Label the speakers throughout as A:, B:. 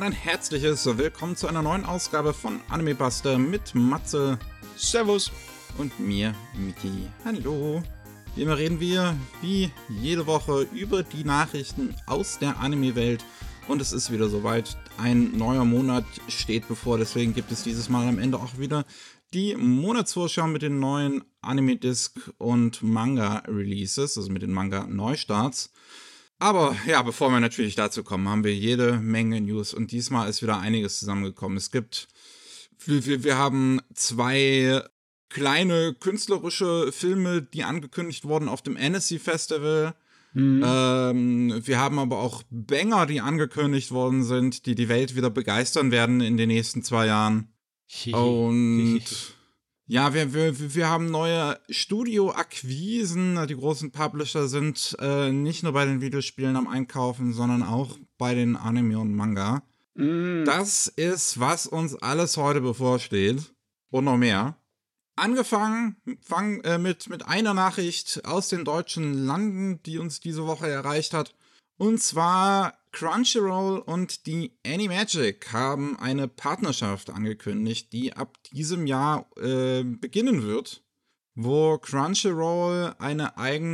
A: ein herzliches Willkommen zu einer neuen Ausgabe von Anime Buster mit Matze.
B: Servus.
A: Und mir, Miki. Hallo. Wie immer reden wir, wie jede Woche, über die Nachrichten aus der Anime-Welt. Und es ist wieder soweit. Ein neuer Monat steht bevor, deswegen gibt es dieses Mal am Ende auch wieder die Monatsvorschau mit den neuen Anime-Disc- und Manga-Releases, also mit den Manga-Neustarts. Aber ja, bevor wir natürlich dazu kommen, haben wir jede Menge News und diesmal ist wieder einiges zusammengekommen. Wir haben 2 kleine künstlerische Filme, die angekündigt wurden auf dem Annecy Festival. Wir haben aber auch Banger, die angekündigt worden sind, die die Welt wieder begeistern werden in den nächsten 2 Jahren. Und ja, wir haben neue Studio-Akquisen. Die großen Publisher sind nicht nur bei den Videospielen am Einkaufen, sondern auch bei den Anime und Manga. Das ist, was uns alles heute bevorsteht. Und noch mehr. Fangen mit einer Nachricht aus den deutschen Landen, die uns diese Woche erreicht hat. Und zwar Crunchyroll und die Animagic haben eine Partnerschaft angekündigt, die ab diesem Jahr beginnen wird, wo Crunchyroll einen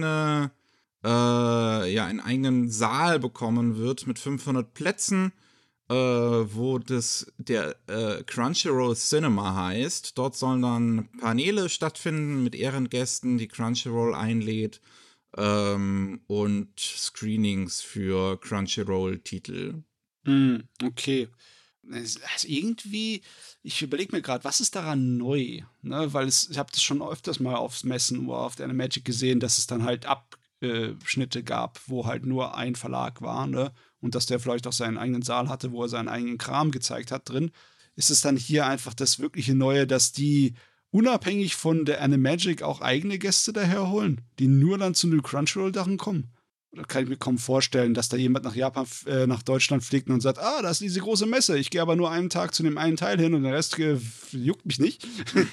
A: eigenen Saal bekommen wird mit 500 Plätzen, wo der Crunchyroll Cinema heißt. Dort sollen dann Paneele stattfinden mit Ehrengästen, die Crunchyroll einlädt, und Screenings für Crunchyroll-Titel.
B: Okay. Also irgendwie, ich überlege mir gerade, was ist daran neu? Ne? Weil ich habe das schon öfters mal aufs Messen oder auf der Animagic gesehen, dass es dann halt Abschnitte gab, wo halt nur ein Verlag war, ne? Und dass der vielleicht auch seinen eigenen Saal hatte, wo er seinen eigenen Kram gezeigt hat drin. Ist es dann hier einfach das wirkliche Neue, dass die unabhängig von der Animagic auch eigene Gäste daherholen, die nur dann zu den Crunchyroll-Dachen kommen? Oder kann ich mir kaum vorstellen, dass da jemand nach nach Deutschland fliegt und sagt, da ist diese große Messe, ich gehe aber nur einen Tag zu dem einen Teil hin und der Rest juckt mich nicht.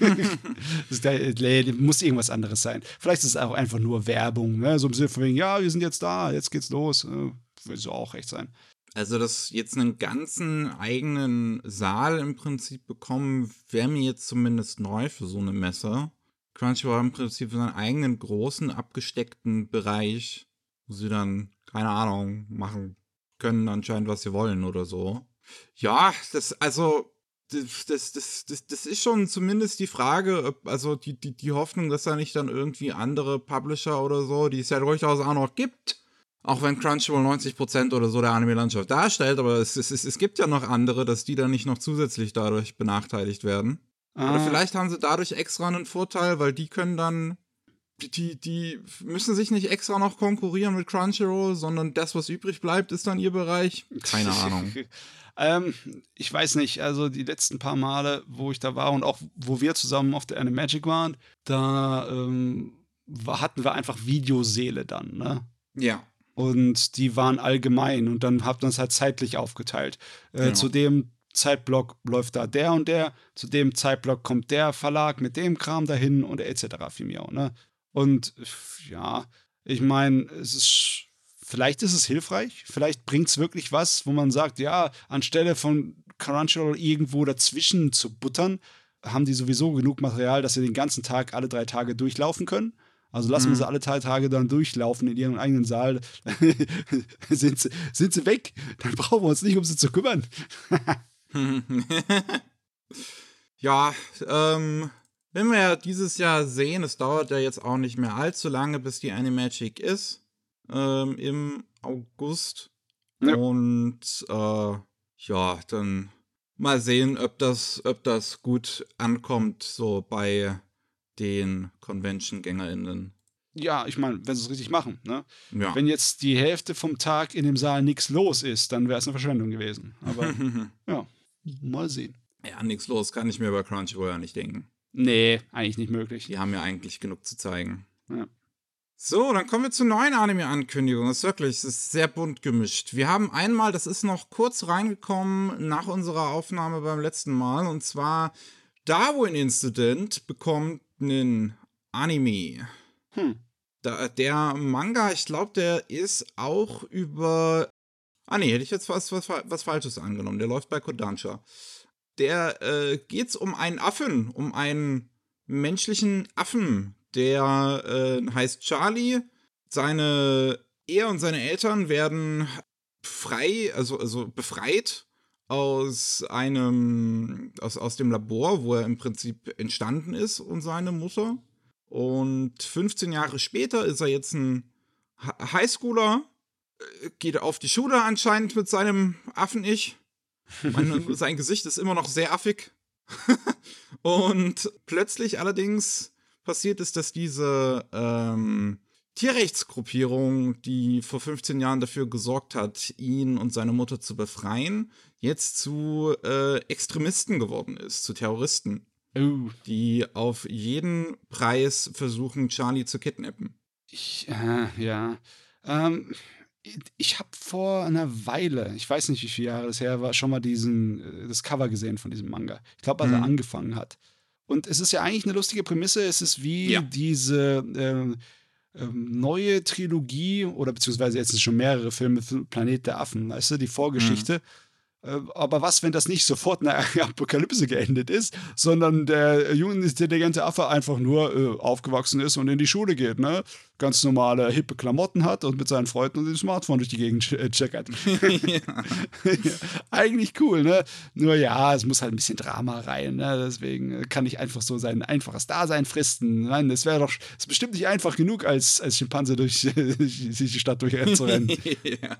B: Das muss irgendwas anderes sein. Vielleicht ist es auch einfach nur Werbung, ne? So im Sinne von wegen, ja, wir sind jetzt da, jetzt geht's los. Würde so auch recht sein.
A: Also, dass jetzt einen ganzen eigenen Saal im Prinzip bekommen, wäre mir jetzt zumindest neu für so eine Messe. Crunchyroll hat im Prinzip seinen eigenen großen, abgesteckten Bereich, wo sie dann, keine Ahnung, machen können anscheinend, was sie wollen oder so. Ja, das ist schon zumindest die Frage, also die Hoffnung, dass da nicht dann irgendwie andere Publisher oder so, die es ja durchaus auch noch gibt, auch wenn Crunchyroll 90% oder so der Anime-Landschaft darstellt, aber es gibt ja noch andere, dass die dann nicht noch zusätzlich dadurch benachteiligt werden. Oder vielleicht haben sie dadurch extra einen Vorteil, weil die können dann, die müssen sich nicht extra noch konkurrieren mit Crunchyroll, sondern das, was übrig bleibt, ist dann ihr Bereich. Keine Ahnung.
B: Ich weiß nicht, also die letzten paar Male, wo ich da war und auch wo wir zusammen auf der Animagic waren, da hatten wir einfach Videosäle dann, ne?
A: Ja.
B: Und die waren allgemein und dann habt ihr uns halt zeitlich aufgeteilt.
A: Ja.
B: Zu dem Zeitblock läuft da der und der, zu dem Zeitblock kommt der Verlag mit dem Kram dahin und etc. Vimeo, ne? Und ja, ich meine, vielleicht ist es hilfreich, vielleicht bringt es wirklich was, wo man sagt, ja, anstelle von Crunchyroll irgendwo dazwischen zu buttern, haben die sowieso genug Material, dass sie den ganzen Tag alle 3 Tage durchlaufen können. Also lassen wir sie alle 3 Tage dann durchlaufen in ihrem eigenen Saal. sind sie weg. Dann brauchen wir uns nicht um sie zu kümmern.
A: Ja, wenn wir ja dieses Jahr sehen, es dauert ja jetzt auch nicht mehr allzu lange, bis die Animagic ist. Im August. Ja. Und ja, dann mal sehen, ob das gut ankommt, so bei den Convention-GängerInnen.
B: Ja, ich meine, wenn sie es richtig machen, ne?
A: Ja.
B: Wenn jetzt die Hälfte vom Tag in dem Saal nichts los ist, dann wäre es eine Verschwendung gewesen. Aber ja, mal sehen.
A: Ja, nichts los kann ich mir bei Crunchyroll ja nicht denken.
B: Nee, eigentlich nicht möglich.
A: Die haben ja eigentlich genug zu zeigen.
B: Ja.
A: So, dann kommen wir zur neuen Anime-Ankündigung. Das ist sehr bunt gemischt. Wir haben einmal, das ist noch kurz reingekommen nach unserer Aufnahme beim letzten Mal, und zwar Darwin Incident bekommt einen Anime. Der Manga, ich glaube, der ist auch über Nee, hätte ich jetzt was Falsches angenommen. Der läuft bei Kodansha. Der geht's um einen Affen, um einen menschlichen Affen. Der heißt Charlie. Er und seine Eltern werden also befreit aus dem Labor, wo er im Prinzip entstanden ist, und seine Mutter. Und 15 Jahre später ist er jetzt ein Highschooler, geht auf die Schule anscheinend mit seinem Affen-Ich. Sein Gesicht ist immer noch sehr affig. Und plötzlich allerdings passiert es, dass diese Tierrechtsgruppierung, die vor 15 Jahren dafür gesorgt hat, ihn und seine Mutter zu befreien, jetzt zu Extremisten geworden ist, zu Terroristen, die auf jeden Preis versuchen, Charlie zu kidnappen.
B: Ja. Ich habe vor einer Weile, ich weiß nicht, wie viele Jahre das her war, schon mal das Cover gesehen von diesem Manga. Ich glaube, als er angefangen hat. Und es ist ja eigentlich eine lustige Prämisse. Es ist wie diese neue Trilogie, oder beziehungsweise jetzt sind schon mehrere Filme für Planet der Affen, weißt du, die Vorgeschichte. Aber was, wenn das nicht sofort eine Apokalypse geendet ist, sondern der junge, intelligente Affe einfach nur aufgewachsen ist und in die Schule geht, ne? Ganz normale, hippe Klamotten hat und mit seinen Freunden und dem Smartphone durch die Gegend checkert. Ja. Eigentlich cool, ne? Nur ja, es muss halt ein bisschen Drama rein, ne? Deswegen kann ich einfach so sein einfaches Dasein fristen. Nein, das ist bestimmt nicht einfach genug, als Schimpanse durch die Stadt durchzurennen.
A: Ja.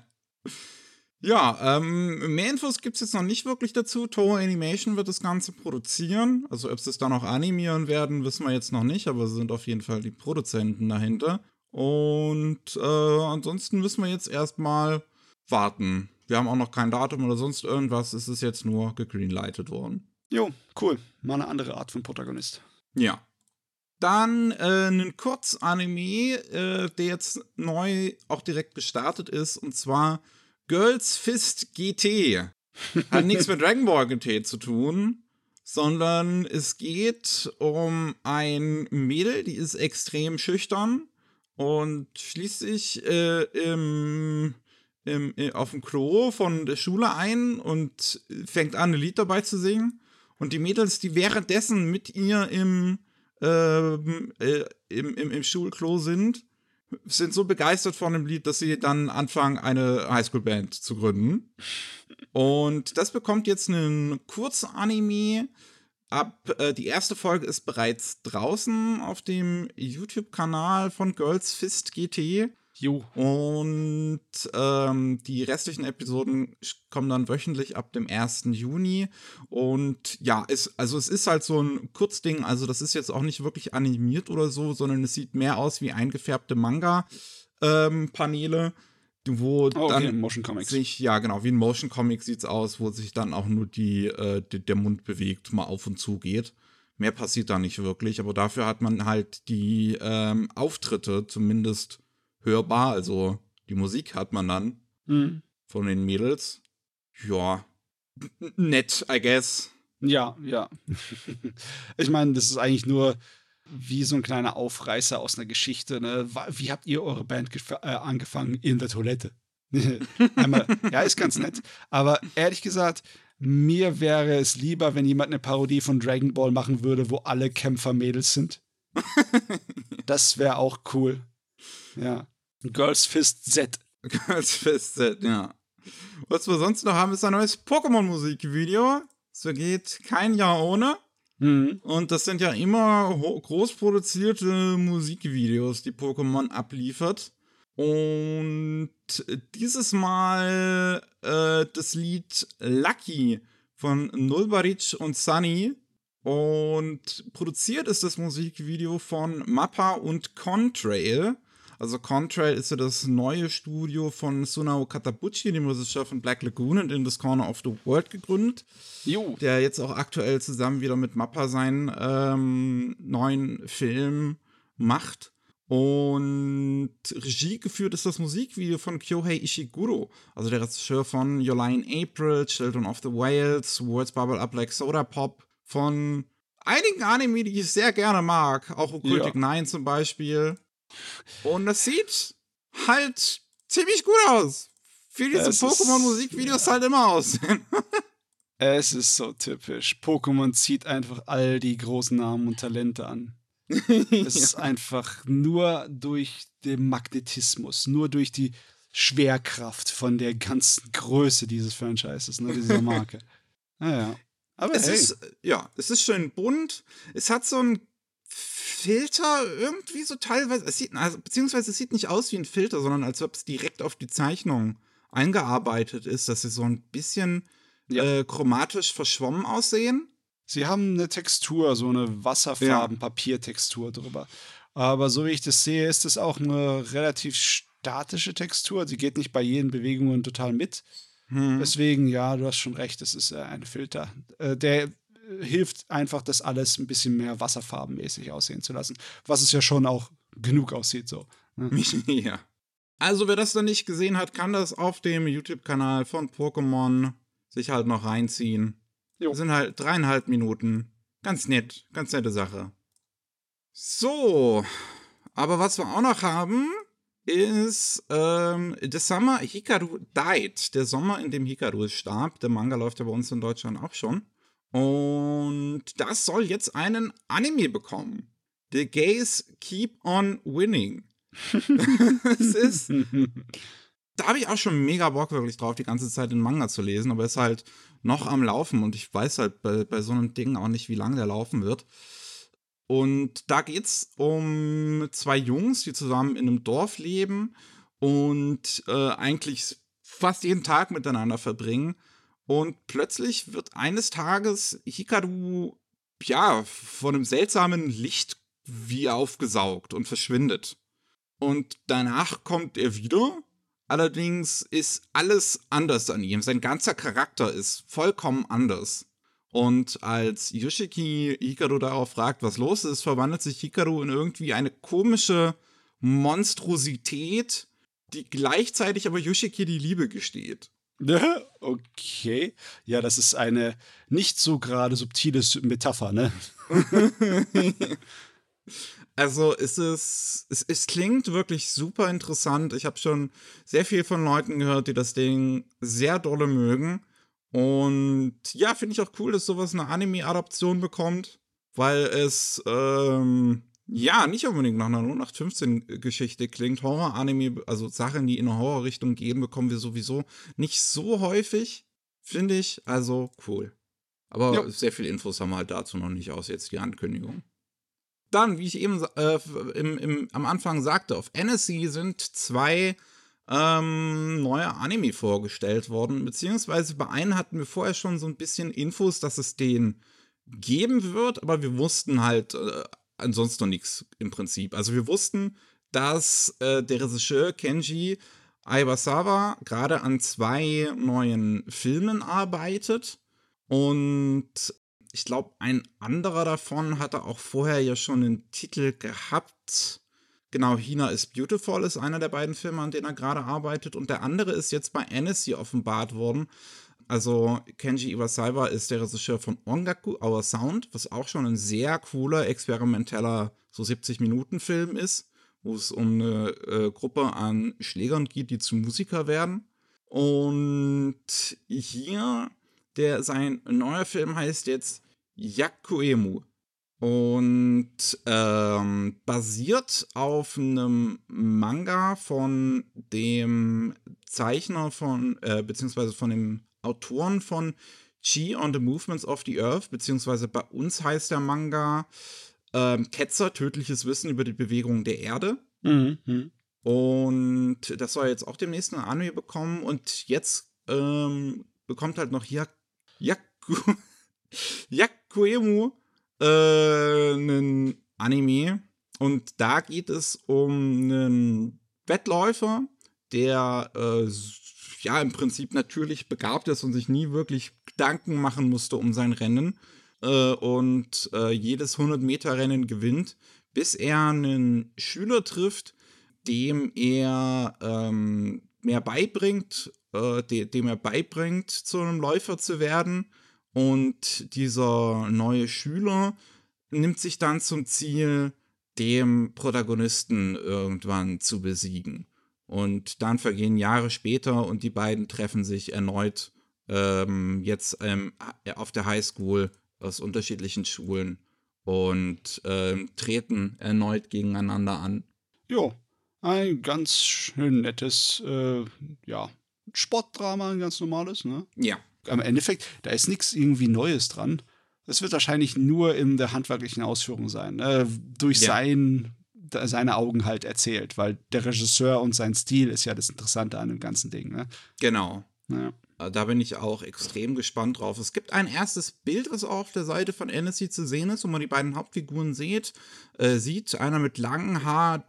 A: Ja, mehr Infos gibt's jetzt noch nicht wirklich dazu. Toho Animation wird das Ganze produzieren. Also ob sie es dann auch animieren werden, wissen wir jetzt noch nicht, aber sie sind auf jeden Fall die Produzenten dahinter. Und ansonsten müssen wir jetzt erstmal warten. Wir haben auch noch kein Datum oder sonst irgendwas. Es ist jetzt nur gegreenlightet worden.
B: Jo, cool. Mal eine andere Art von Protagonist.
A: Ja. Dann einen Kurzanime, der jetzt neu auch direkt gestartet ist, und zwar Girls Fist GT. Hat nichts mit Dragon Ball GT zu tun, sondern es geht um ein Mädel, die ist extrem schüchtern und schließt sich auf dem Klo von der Schule ein und fängt an, ein Lied dabei zu singen. Und die Mädels, die währenddessen mit ihr im Schulklo sind so begeistert von dem Lied, dass sie dann anfangen, eine Highschool-Band zu gründen. Und das bekommt jetzt einen Kurzanime. Die erste Folge ist bereits draußen auf dem YouTube-Kanal von Girls Fist GT.
B: Jo.
A: Und die restlichen Episoden kommen dann wöchentlich ab dem 1. Juni. Und ja, es ist halt so ein Kurzding. Also das ist jetzt auch nicht wirklich animiert oder so, sondern es sieht mehr aus wie eingefärbte Manga-Paneele, wo dann
B: Motion Comics.
A: wie ein Motion Comic sieht's aus, wo sich dann auch nur der Mund bewegt, mal auf und zu geht. Mehr passiert da nicht wirklich, aber dafür hat man halt die Auftritte zumindest hörbar, also die Musik hat man dann von den Mädels. Ja, nett, I guess.
B: Ja. Ich meine, das ist eigentlich nur wie so ein kleiner Aufreißer aus einer Geschichte. Ne? Wie habt ihr eure Band angefangen? In der Toilette. Einmal, ja, ist ganz nett. Aber ehrlich gesagt, mir wäre es lieber, wenn jemand eine Parodie von Dragon Ball machen würde, wo alle Kämpfer Mädels sind. Das wäre auch cool. Ja. Girls Fist Z.
A: Girls Fist Z, ja. Was wir sonst noch haben, ist ein neues Pokémon-Musikvideo. Es vergeht kein Jahr ohne. Und das sind ja immer groß produzierte Musikvideos, die Pokémon abliefert. Und dieses Mal das Lied Lucky von Nulbarich und Sunny. Und produziert ist das Musikvideo von Mappa und Contrail. Also Contrail ist ja das neue Studio von Sunao Katabuchi, dem Regisseur von Black Lagoon und In This Corner of the World, gegründet.
B: Jo.
A: Der jetzt auch aktuell zusammen wieder mit Mappa seinen neuen Film macht. Und Regie geführt ist das Musikvideo von Kyohei Ishiguro, also der Regisseur von Your Lie in April, Children of the Whales, Words Bubble Up Like Soda Pop, von einigen Anime, die ich sehr gerne mag, auch Occultic 9 zum Beispiel. Und das sieht halt ziemlich gut aus. wie diese Pokémon-Musikvideos halt immer aussehen.
B: Es ist so typisch. Pokémon zieht einfach all die großen Namen und Talente an. Es ist einfach nur durch den Magnetismus, nur durch die Schwerkraft von der ganzen Größe dieses Franchises, ne, dieser Marke. Naja. Aber
A: es ist schön bunt. Es hat so einen Filter irgendwie so teilweise. Beziehungsweise es sieht nicht aus wie ein Filter, sondern als ob es direkt auf die Zeichnung eingearbeitet ist, dass sie so ein bisschen chromatisch verschwommen aussehen.
B: Sie haben eine Textur, so eine Wasserfarben-Papiertextur drüber. Aber so wie ich das sehe, ist es auch eine relativ statische Textur. Sie geht nicht bei jeden Bewegungen total mit. Deswegen, ja, du hast schon recht, es ist ein Filter. Der hilft einfach, das alles ein bisschen mehr wasserfarbenmäßig aussehen zu lassen. Was es ja schon auch genug aussieht, so. Ne?
A: Ja. Also, wer das noch nicht gesehen hat, kann das auf dem YouTube-Kanal von Pokémon sich halt noch reinziehen. Das sind halt 3,5 Minuten. Ganz nett, ganz nette Sache. So, aber was wir auch noch haben, ist The Summer Hikaru Died. Der Sommer, in dem Hikaru starb. Der Manga läuft ja bei uns in Deutschland auch schon. Und das soll jetzt einen Anime bekommen. The Gays Keep on Winning. Da habe ich auch schon mega Bock wirklich drauf, die ganze Zeit den Manga zu lesen, aber er ist halt noch am Laufen und ich weiß halt bei so einem Ding auch nicht, wie lange der laufen wird. Und da geht's um 2 Jungs, die zusammen in einem Dorf leben und eigentlich fast jeden Tag miteinander verbringen. Und plötzlich wird eines Tages Hikaru, von einem seltsamen Licht wie aufgesaugt und verschwindet. Und danach kommt er wieder. Allerdings ist alles anders an ihm. Sein ganzer Charakter ist vollkommen anders. Und als Yoshiki Hikaru darauf fragt, was los ist, verwandelt sich Hikaru in irgendwie eine komische Monstrosität, die gleichzeitig aber Yoshiki die Liebe gesteht.
B: Okay. Ja, das ist eine nicht so gerade subtile Metapher, ne?
A: Also es klingt wirklich super interessant. Ich habe schon sehr viel von Leuten gehört, die das Ding sehr dolle mögen. Und ja, finde ich auch cool, dass sowas eine Anime-Adaption bekommt, weil es nicht unbedingt nach einer 0815-Geschichte klingt. Horror-Anime, also Sachen, die in eine Horror-Richtung gehen, bekommen wir sowieso nicht so häufig, finde ich. Also cool. Aber sehr viele Infos haben wir halt dazu noch nicht, aus jetzt die Ankündigung. Dann, wie ich eben am Anfang sagte, auf NSC sind 2 neue Anime vorgestellt worden, beziehungsweise bei einem hatten wir vorher schon so ein bisschen Infos, dass es den geben wird, aber wir wussten halt ansonsten noch nichts im Prinzip. Also wir wussten, dass der Regisseur Kenji Iwasawa gerade an 2 neuen Filmen arbeitet und ich glaube, ein anderer davon hatte auch vorher ja schon einen Titel gehabt. Genau, Hina is Beautiful ist einer der beiden Filme, an denen er gerade arbeitet. Und der andere ist jetzt bei NSC offenbart worden. Also Kenji Iwasawa ist der Regisseur von Ongaku, Our Sound, was auch schon ein sehr cooler, experimenteller, so 70-Minuten-Film ist, wo es um eine Gruppe an Schlägern geht, die zu Musiker werden. Und hier, sein neuer Film heißt jetzt Yakuemu. Und basiert auf einem Manga von dem Zeichner beziehungsweise von dem Autoren von Chi on the Movements of the Earth, beziehungsweise bei uns heißt der Manga Ketzer, tödliches Wissen über die Bewegung der Erde. Und das soll jetzt auch demnächst eine Anime bekommen. Und jetzt bekommt halt noch Yakuemu einen Anime. Und da geht es um einen Wettläufer, der im Prinzip natürlich begabt ist und sich nie wirklich Gedanken machen musste um sein Rennen. Und jedes 100-Meter-Rennen gewinnt, bis er einen Schüler trifft, dem er mehr beibringt, dem er beibringt, zu einem Läufer zu werden. Und dieser neue Schüler nimmt sich dann zum Ziel, dem Protagonisten irgendwann zu besiegen. Und dann vergehen Jahre später und die beiden treffen sich erneut jetzt auf der Highschool aus unterschiedlichen Schulen und treten erneut gegeneinander an.
B: Jo, ein ganz schön nettes, ja, Sportdrama, ein ganz normales, ne?
A: Ja.
B: Am Endeffekt, da ist nichts irgendwie Neues dran. Es wird wahrscheinlich nur in der handwerklichen Ausführung sein, durch seine Augen halt erzählt, weil der Regisseur und sein Stil ist ja das Interessante an dem ganzen Ding, ne?
A: Genau.
B: Ja.
A: Da bin ich auch extrem gespannt drauf. Es gibt ein erstes Bild, was auch auf der Seite von NSC zu sehen ist, wo man die beiden Hauptfiguren sieht. Einer mit langem Haar,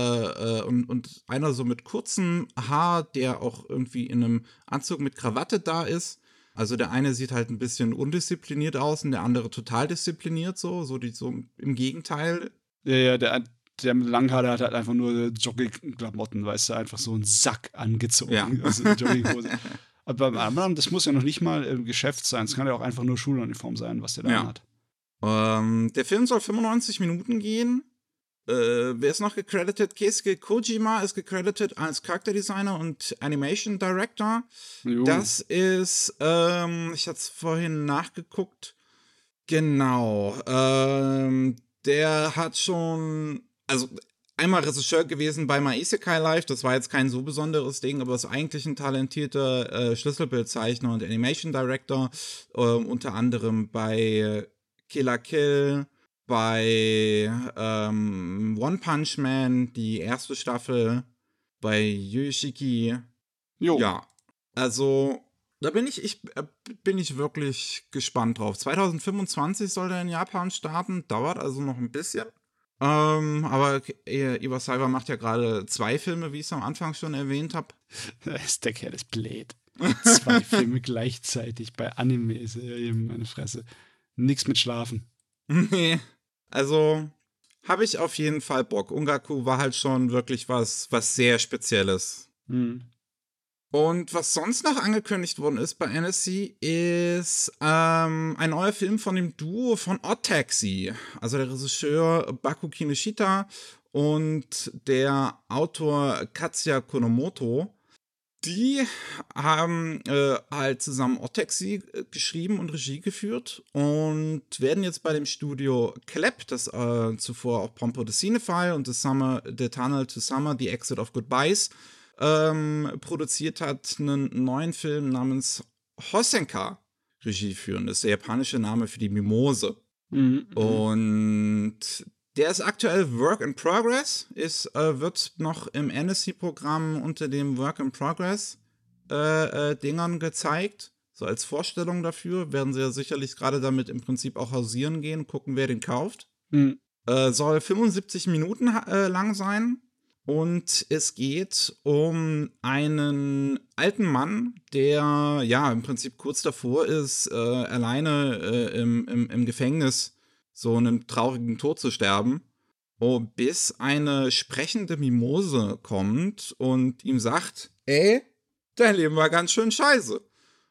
A: und einer so mit kurzem Haar, der auch irgendwie in einem Anzug mit Krawatte da ist. Also der eine sieht halt ein bisschen undiszipliniert aus und der andere total diszipliniert, so im Gegenteil.
B: Ja, der mit langen Haaren hat halt einfach nur Jogging-Klamotten, weißt du, einfach so einen Sack angezogen.
A: Ja.
B: Also eine Jogginghose. Aber beim anderen, das muss ja noch nicht mal im Geschäft sein. Es kann ja auch einfach nur Schuluniform sein, was der da hat.
A: Der Film soll 95 Minuten gehen. Wer ist noch gecredited? Keisuke Kojima ist gecredited als Charakterdesigner und Animation Director.
B: Jo.
A: Das ist, ich hatte es vorhin nachgeguckt. Genau. Der hat schon, also einmal Regisseur gewesen bei My Isekai Life, das war jetzt kein so besonderes Ding, aber ist eigentlich ein talentierter Schlüsselbildzeichner und Animation Director, unter anderem bei Kill la Kill, bei One Punch Man, die erste Staffel, bei Yoshiki.
B: Jo.
A: Ja, also da bin ich wirklich gespannt drauf. 2025 soll der in Japan starten, dauert also noch ein bisschen. Aber Iwasaiwa macht ja gerade 2 Filme, wie ich es am Anfang schon erwähnt habe.
B: Der Kerl ist blöd. 2 Filme gleichzeitig bei Anime-Serien, meine Fresse. Nix mit Schlafen.
A: Nee, also habe ich auf jeden Fall Bock. Ongaku war halt schon wirklich was sehr Spezielles.
B: Mhm.
A: Und was sonst noch angekündigt worden ist bei NSC, ist ein neuer Film von dem Duo von Odd Taxi. Also der Regisseur Baku Kinoshita und der Autor Katsuya Konomoto. Die haben halt zusammen Odd Taxi geschrieben und Regie geführt und werden jetzt bei dem Studio Clap, das zuvor auch Pompo the Cinephile und The Tunnel to Summer, The Exit of Goodbyes produziert hat, einen neuen Film namens Hosenka Regie führen. Das ist der japanische Name für die Mimose.
B: Mhm.
A: Und der ist aktuell Work in Progress, wird noch im NSC-Programm unter dem Work in Progress Dingern gezeigt. So als Vorstellung dafür werden sie ja sicherlich gerade damit im Prinzip auch hausieren gehen, gucken, wer den kauft.
B: Mhm.
A: Soll 75 Minuten lang sein. Und es geht um einen alten Mann, der ja im Prinzip kurz davor ist, alleine im Gefängnis so einen traurigen Tod zu sterben, bis eine sprechende Mimose kommt und ihm sagt, ey, dein Leben war ganz schön scheiße.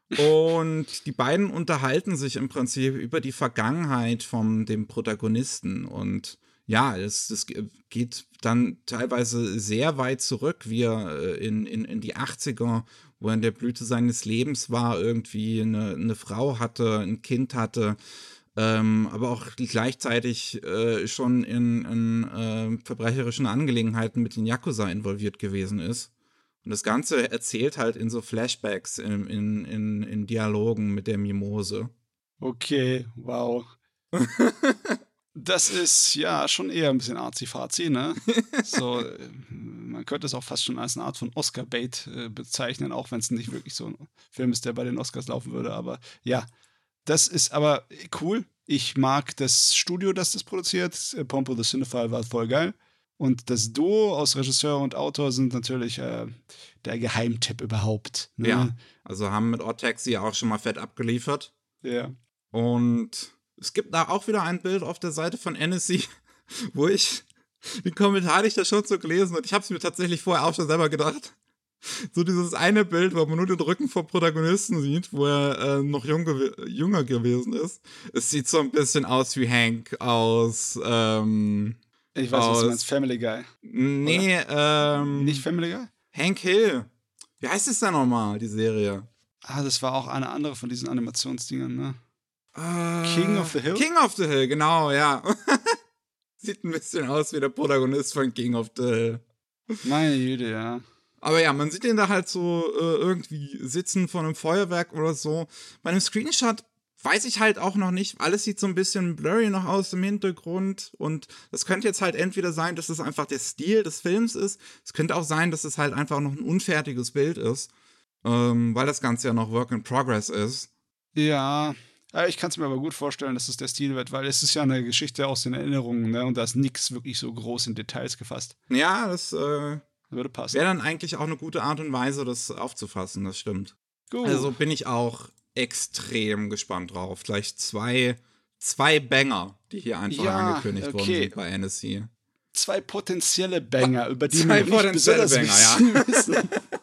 A: Und die beiden unterhalten sich im Prinzip über die Vergangenheit von dem Protagonisten und ja, es geht dann teilweise sehr weit zurück, wie er in die 80er, wo er in der Blüte seines Lebens war, irgendwie eine Frau hatte, ein Kind hatte, aber auch gleichzeitig schon in verbrecherischen Angelegenheiten mit den Yakuza involviert gewesen ist. Und das Ganze erzählt halt in so Flashbacks, in Dialogen mit der Mimose.
B: Okay, wow. Das ist ja schon eher ein bisschen arzi-fazi, ne? So, man könnte es auch fast schon als eine Art von Oscar-Bait bezeichnen, auch wenn es nicht wirklich so ein Film ist, der bei den Oscars laufen würde. Aber ja, das ist aber cool. Ich mag das Studio, das produziert. Pompo the Cinephile war voll geil. Und das Duo aus Regisseur und Autor sind natürlich der Geheimtipp überhaupt. Ne?
A: Ja, also haben mit Odd Taxi auch schon mal fett abgeliefert.
B: Ja.
A: Und es gibt da auch wieder ein Bild auf der Seite von NSC, wo ich den Kommentar hatte ich da schon so gelesen und ich habe es mir tatsächlich vorher auch schon selber gedacht. So dieses eine Bild, wo man nur den Rücken vom Protagonisten sieht, wo er noch jünger gewesen ist. Es sieht so ein bisschen aus wie Hank aus
B: ich weiß, was du meinst, Family Guy.
A: Nee,
B: Nicht Family Guy?
A: Hank Hill. Wie heißt es denn nochmal, die Serie?
B: Das war auch eine andere von diesen Animationsdingern, ne? King of the Hill?
A: King of the Hill, genau, ja. Sieht ein bisschen aus wie der Protagonist von King of the Hill.
B: Meine Güte, ja.
A: Aber ja, man sieht ihn da halt so irgendwie sitzen vor einem Feuerwerk oder so. Bei einem Screenshot weiß ich halt auch noch nicht. Alles sieht so ein bisschen blurry noch aus im Hintergrund. Und das könnte jetzt halt entweder sein, dass es einfach der Stil des Films ist. Es könnte auch sein, dass es halt einfach noch ein unfertiges Bild ist. Weil das Ganze ja noch Work in Progress ist.
B: Ja, ich kann es mir aber gut vorstellen, dass es der Stil wird, weil es ist ja eine Geschichte aus den Erinnerungen, ne? Und da ist nichts wirklich so groß in Details gefasst.
A: Ja, das
B: würde passen.
A: Wäre dann eigentlich auch eine gute Art und Weise, das aufzufassen, das stimmt.
B: Gut.
A: Also bin ich auch extrem gespannt drauf. Gleich zwei Banger, die hier einfach angekündigt worden sind bei NSC.
B: 2 potenzielle Banger, über die
A: wir
B: nicht besonders wissen müssen.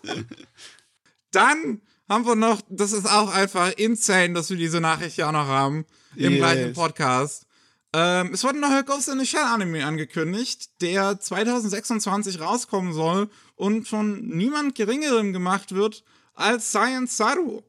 A: Dann haben wir noch, das ist auch einfach insane, dass wir diese Nachricht ja auch noch haben, im gleichen Podcast. Es wurde noch ein Ghost in the Shell Anime angekündigt, der 2026 rauskommen soll und von niemand Geringerem gemacht wird als Science Saru.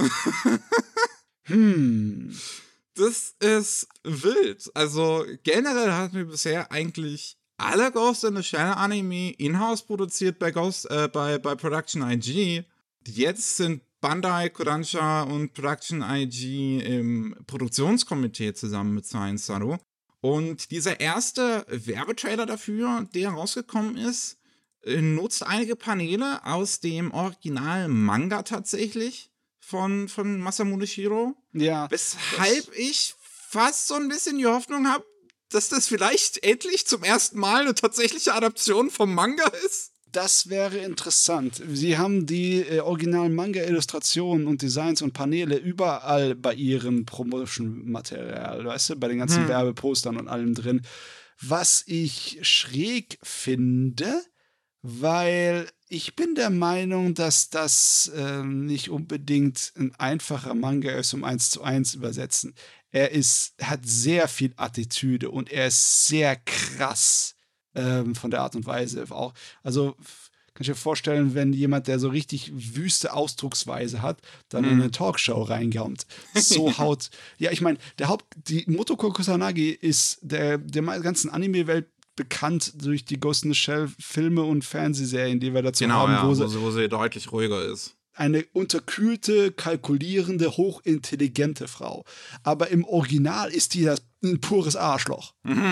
A: Das ist wild. Also generell hatten wir bisher eigentlich alle Ghost in the Shell Anime in-house produziert bei Production IG. Jetzt sind Bandai, Kodansha und Production IG im Produktionskomitee zusammen mit Science Saru. Und dieser erste Werbetrailer dafür, der rausgekommen ist, nutzt einige Paneele aus dem Original-Manga tatsächlich von Masamune Shirow.
B: Ja.
A: Weshalb ich fast so ein bisschen die Hoffnung habe, dass das vielleicht endlich zum ersten Mal eine tatsächliche Adaption vom Manga ist.
B: Das wäre interessant. Sie haben die originalen Manga-Illustrationen und Designs und Paneele überall bei ihrem Promotion-Material, weißt du, bei den ganzen Werbepostern und allem drin. Was ich schräg finde, weil ich bin der Meinung, dass das nicht unbedingt ein einfacher Manga ist, um 1:1 übersetzen. Er hat sehr viel Attitüde und er ist sehr krass. Von der Art und Weise auch. Also kann ich mir vorstellen, wenn jemand, der so richtig wüste Ausdrucksweise hat, dann in eine Talkshow reinkommt. So haut. Ja, ich meine, die Motoko Kusanagi ist der ganzen Anime-Welt bekannt durch die Ghost in the Shell Filme und Fernsehserien, die wir dazu haben,
A: wo sie deutlich ruhiger ist.
B: Eine unterkühlte, kalkulierende, hochintelligente Frau. Aber im Original ist die ein pures Arschloch.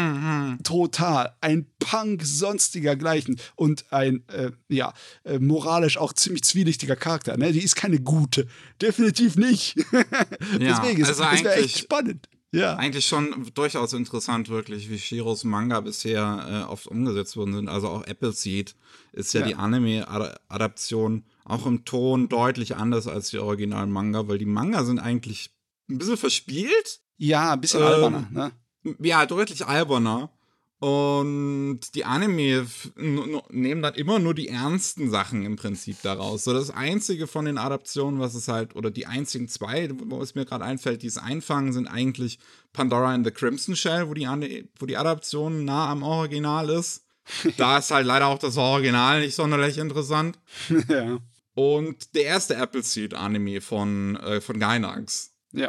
B: Total. Ein Punk sonstiger Gleichen. Und ein, moralisch auch ziemlich zwielichtiger Charakter. Ne? Die ist keine gute. Definitiv nicht. Deswegen ist das wäre echt spannend. Ja.
A: Eigentlich schon durchaus interessant, wirklich, wie Shiros Manga bisher oft umgesetzt worden sind. Also auch Appleseed ist ja die Anime-Adaption auch im Ton deutlich anders als die originalen Manga, weil die Manga sind eigentlich ein bisschen verspielt.
B: Ja, ein bisschen alberner, ne?
A: Ja, deutlich alberner. Und die Anime nehmen dann immer nur die ernsten Sachen im Prinzip daraus. So das einzige von den Adaptionen, was es halt, oder die einzigen 2, wo es mir gerade einfällt, die es einfangen, sind eigentlich Pandora and the Crimson Shell, wo die Adaption nah am Original ist. Da ist halt leider auch das Original nicht sonderlich interessant.
B: Ja.
A: Und der erste Appleseed-Anime von Gainax.
B: Ja.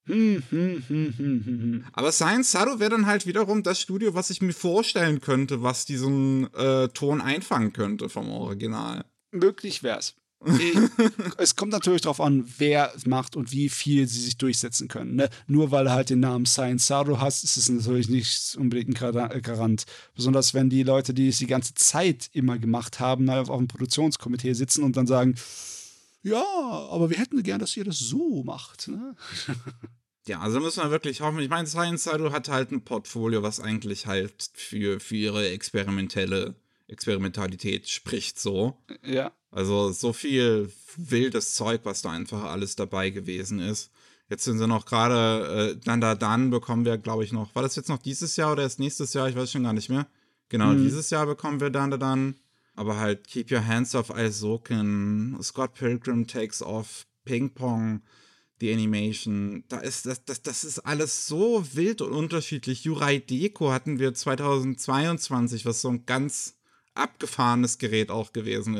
A: Aber Science Saru wäre dann halt wiederum das Studio, was ich mir vorstellen könnte, was diesen Ton einfangen könnte vom Original.
B: Möglich wär's. Es kommt natürlich darauf an, wer es macht und wie viel sie sich durchsetzen können. Ne? Nur weil du halt den Namen Science Saru hast, ist es natürlich nicht unbedingt ein Garant. Besonders wenn die Leute, die es die ganze Zeit immer gemacht haben, auf dem Produktionskomitee sitzen und dann sagen, ja, aber wir hätten gern, dass ihr das so macht. Ne?
A: Ja, also müssen wir wirklich hoffen. Ich meine, Science Saru hat halt ein Portfolio, was eigentlich halt für ihre Experimentalität spricht so.
B: Ja.
A: Also so viel wildes Zeug, was da einfach alles dabei gewesen ist. Jetzt sind sie noch gerade, dann bekommen wir, glaube ich, noch, war das jetzt noch dieses Jahr oder erst nächstes Jahr? Ich weiß schon gar nicht mehr. Genau, dieses Jahr bekommen wir dann. Aber halt Keep Your Hands Off Aizoken, Scott Pilgrim Takes Off, Ping Pong, die Animation. Das ist alles so wild und unterschiedlich. Yurai Deko hatten wir 2022, was so ein ganz abgefahrenes Gerät auch gewesen ist.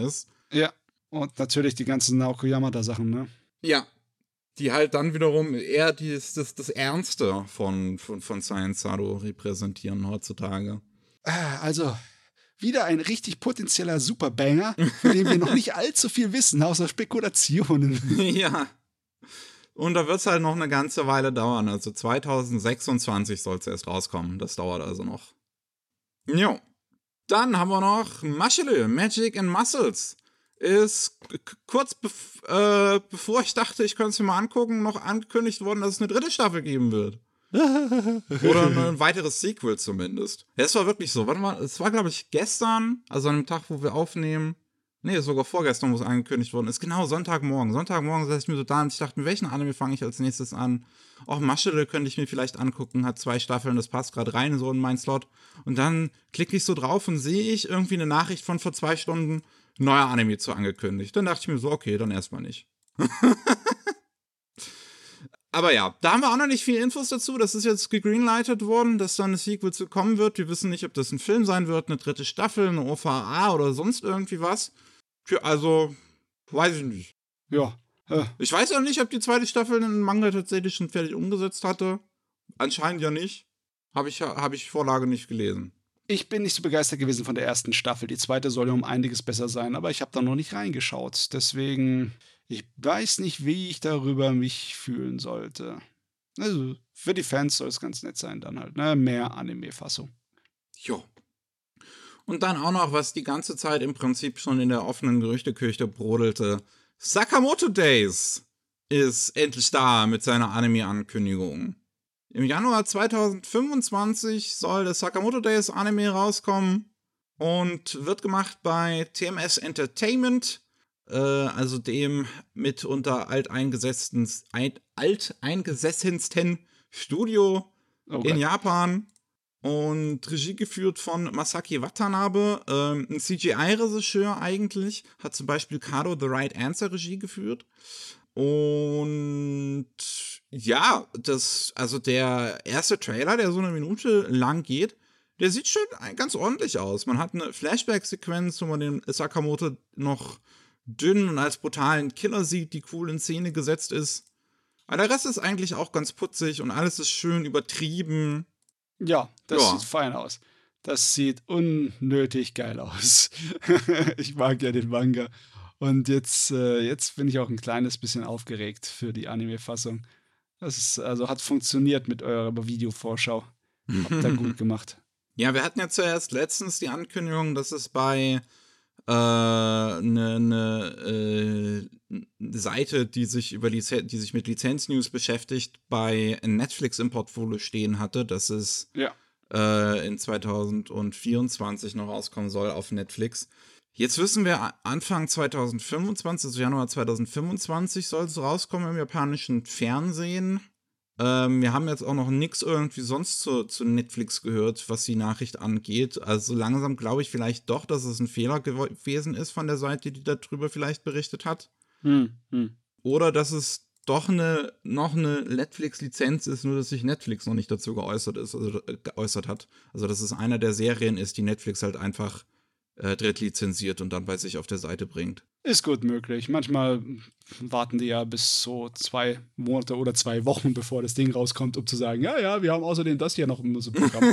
B: Ja. Und natürlich die ganzen Naoko Yamada-Sachen, ne?
A: Ja. Die halt dann wiederum eher das Ernste von Science Sado repräsentieren heutzutage.
B: Also, wieder ein richtig potenzieller Superbanger, von dem wir noch nicht allzu viel wissen, außer Spekulationen.
A: Ja. Und da wird es halt noch eine ganze Weile dauern. Also 2026 soll es erst rauskommen. Das dauert also noch. Jo. Dann haben wir noch Mashele, Magic and Muscles. Ist kurz bevor ich dachte, ich könnte es mir mal angucken, noch angekündigt worden, dass es eine dritte Staffel geben wird. Oder ein weiteres Sequel zumindest. Ja, es war wirklich so. Warte mal, es war, glaube ich, gestern, also an dem Tag, wo wir aufnehmen. Nee, sogar vorgestern, wo es angekündigt worden ist. Genau, Sonntagmorgen. Sonntagmorgen saß ich mir so da und ich dachte mir, welchen Anime fange ich als nächstes an? Auch Mashele könnte ich mir vielleicht angucken, hat 2 Staffeln, das passt gerade rein so in meinen Slot. Und dann klicke ich so drauf und sehe ich irgendwie eine Nachricht von vor 2 Stunden, neuer Anime zu angekündigt. Dann dachte ich mir so, okay, dann erstmal nicht. Aber ja, da haben wir auch noch nicht viele Infos dazu. Das ist jetzt gegreenlightet worden, dass dann ein Sequel zu kommen wird. Wir wissen nicht, ob das ein Film sein wird, eine dritte Staffel, eine OVA oder sonst irgendwie was. Also, weiß ich nicht.
B: Ja.
A: Ich weiß auch nicht, ob die zweite Staffel den Manga tatsächlich schon fertig umgesetzt hatte. Anscheinend ja nicht. Habe ich Vorlage nicht gelesen.
B: Ich bin nicht so begeistert gewesen von der ersten Staffel. Die zweite soll ja um einiges besser sein, aber ich habe da noch nicht reingeschaut. Deswegen, ich weiß nicht, wie ich darüber mich fühlen sollte. Also, für die Fans soll es ganz nett sein, dann halt, ne? Mehr Anime-Fassung.
A: Jo. Und dann auch noch, was die ganze Zeit im Prinzip schon in der offenen Gerüchteküche brodelte. Sakamoto Days ist endlich da mit seiner Anime-Ankündigung. Im Januar 2025 soll das Sakamoto Days Anime rauskommen und wird gemacht bei TMS Entertainment, also dem mitunter alteingesessensten Studio in Japan. Und Regie geführt von Masaki Watanabe, ein CGI-Regisseur eigentlich, hat zum Beispiel Kado The Right Answer Regie geführt. Und ja, also der erste Trailer, der so 1 Minute lang geht, der sieht schon ganz ordentlich aus. Man hat eine Flashback-Sequenz, wo man den Sakamoto noch dünn und als brutalen Killer sieht, die cool in Szene gesetzt ist. Aber der Rest ist eigentlich auch ganz putzig und alles ist schön übertrieben.
B: Ja, das sieht fein aus. Das sieht unnötig geil aus. Ich mag ja den Manga. Und jetzt bin ich auch ein kleines bisschen aufgeregt für die Anime-Fassung. Das hat funktioniert mit eurer Videovorschau. Habt ihr gut gemacht.
A: Ja, wir hatten ja zuerst letztens die Ankündigung, dass es bei eine Seite, die sich mit Lizenznews beschäftigt, bei Netflix im Portfolio stehen hatte, dass es in 2024 noch rauskommen soll auf Netflix. Jetzt wissen wir, Anfang 2025, also Januar 2025 soll es rauskommen im japanischen Fernsehen. Wir haben jetzt auch noch nichts irgendwie sonst zu Netflix gehört, was die Nachricht angeht. Also langsam glaube ich vielleicht doch, dass es ein Fehler gewesen ist von der Seite, die darüber vielleicht berichtet hat. Oder dass es doch noch eine Netflix-Lizenz ist, nur dass sich Netflix noch nicht dazu geäußert hat. Also dass es einer der Serien ist, die Netflix halt einfach drittlizenziert und dann bei sich auf der Seite bringt.
B: Ist gut möglich. Manchmal warten die ja bis so 2 Monate oder 2 Wochen, bevor das Ding rauskommt, um zu sagen, ja, wir haben außerdem das hier noch im Programm.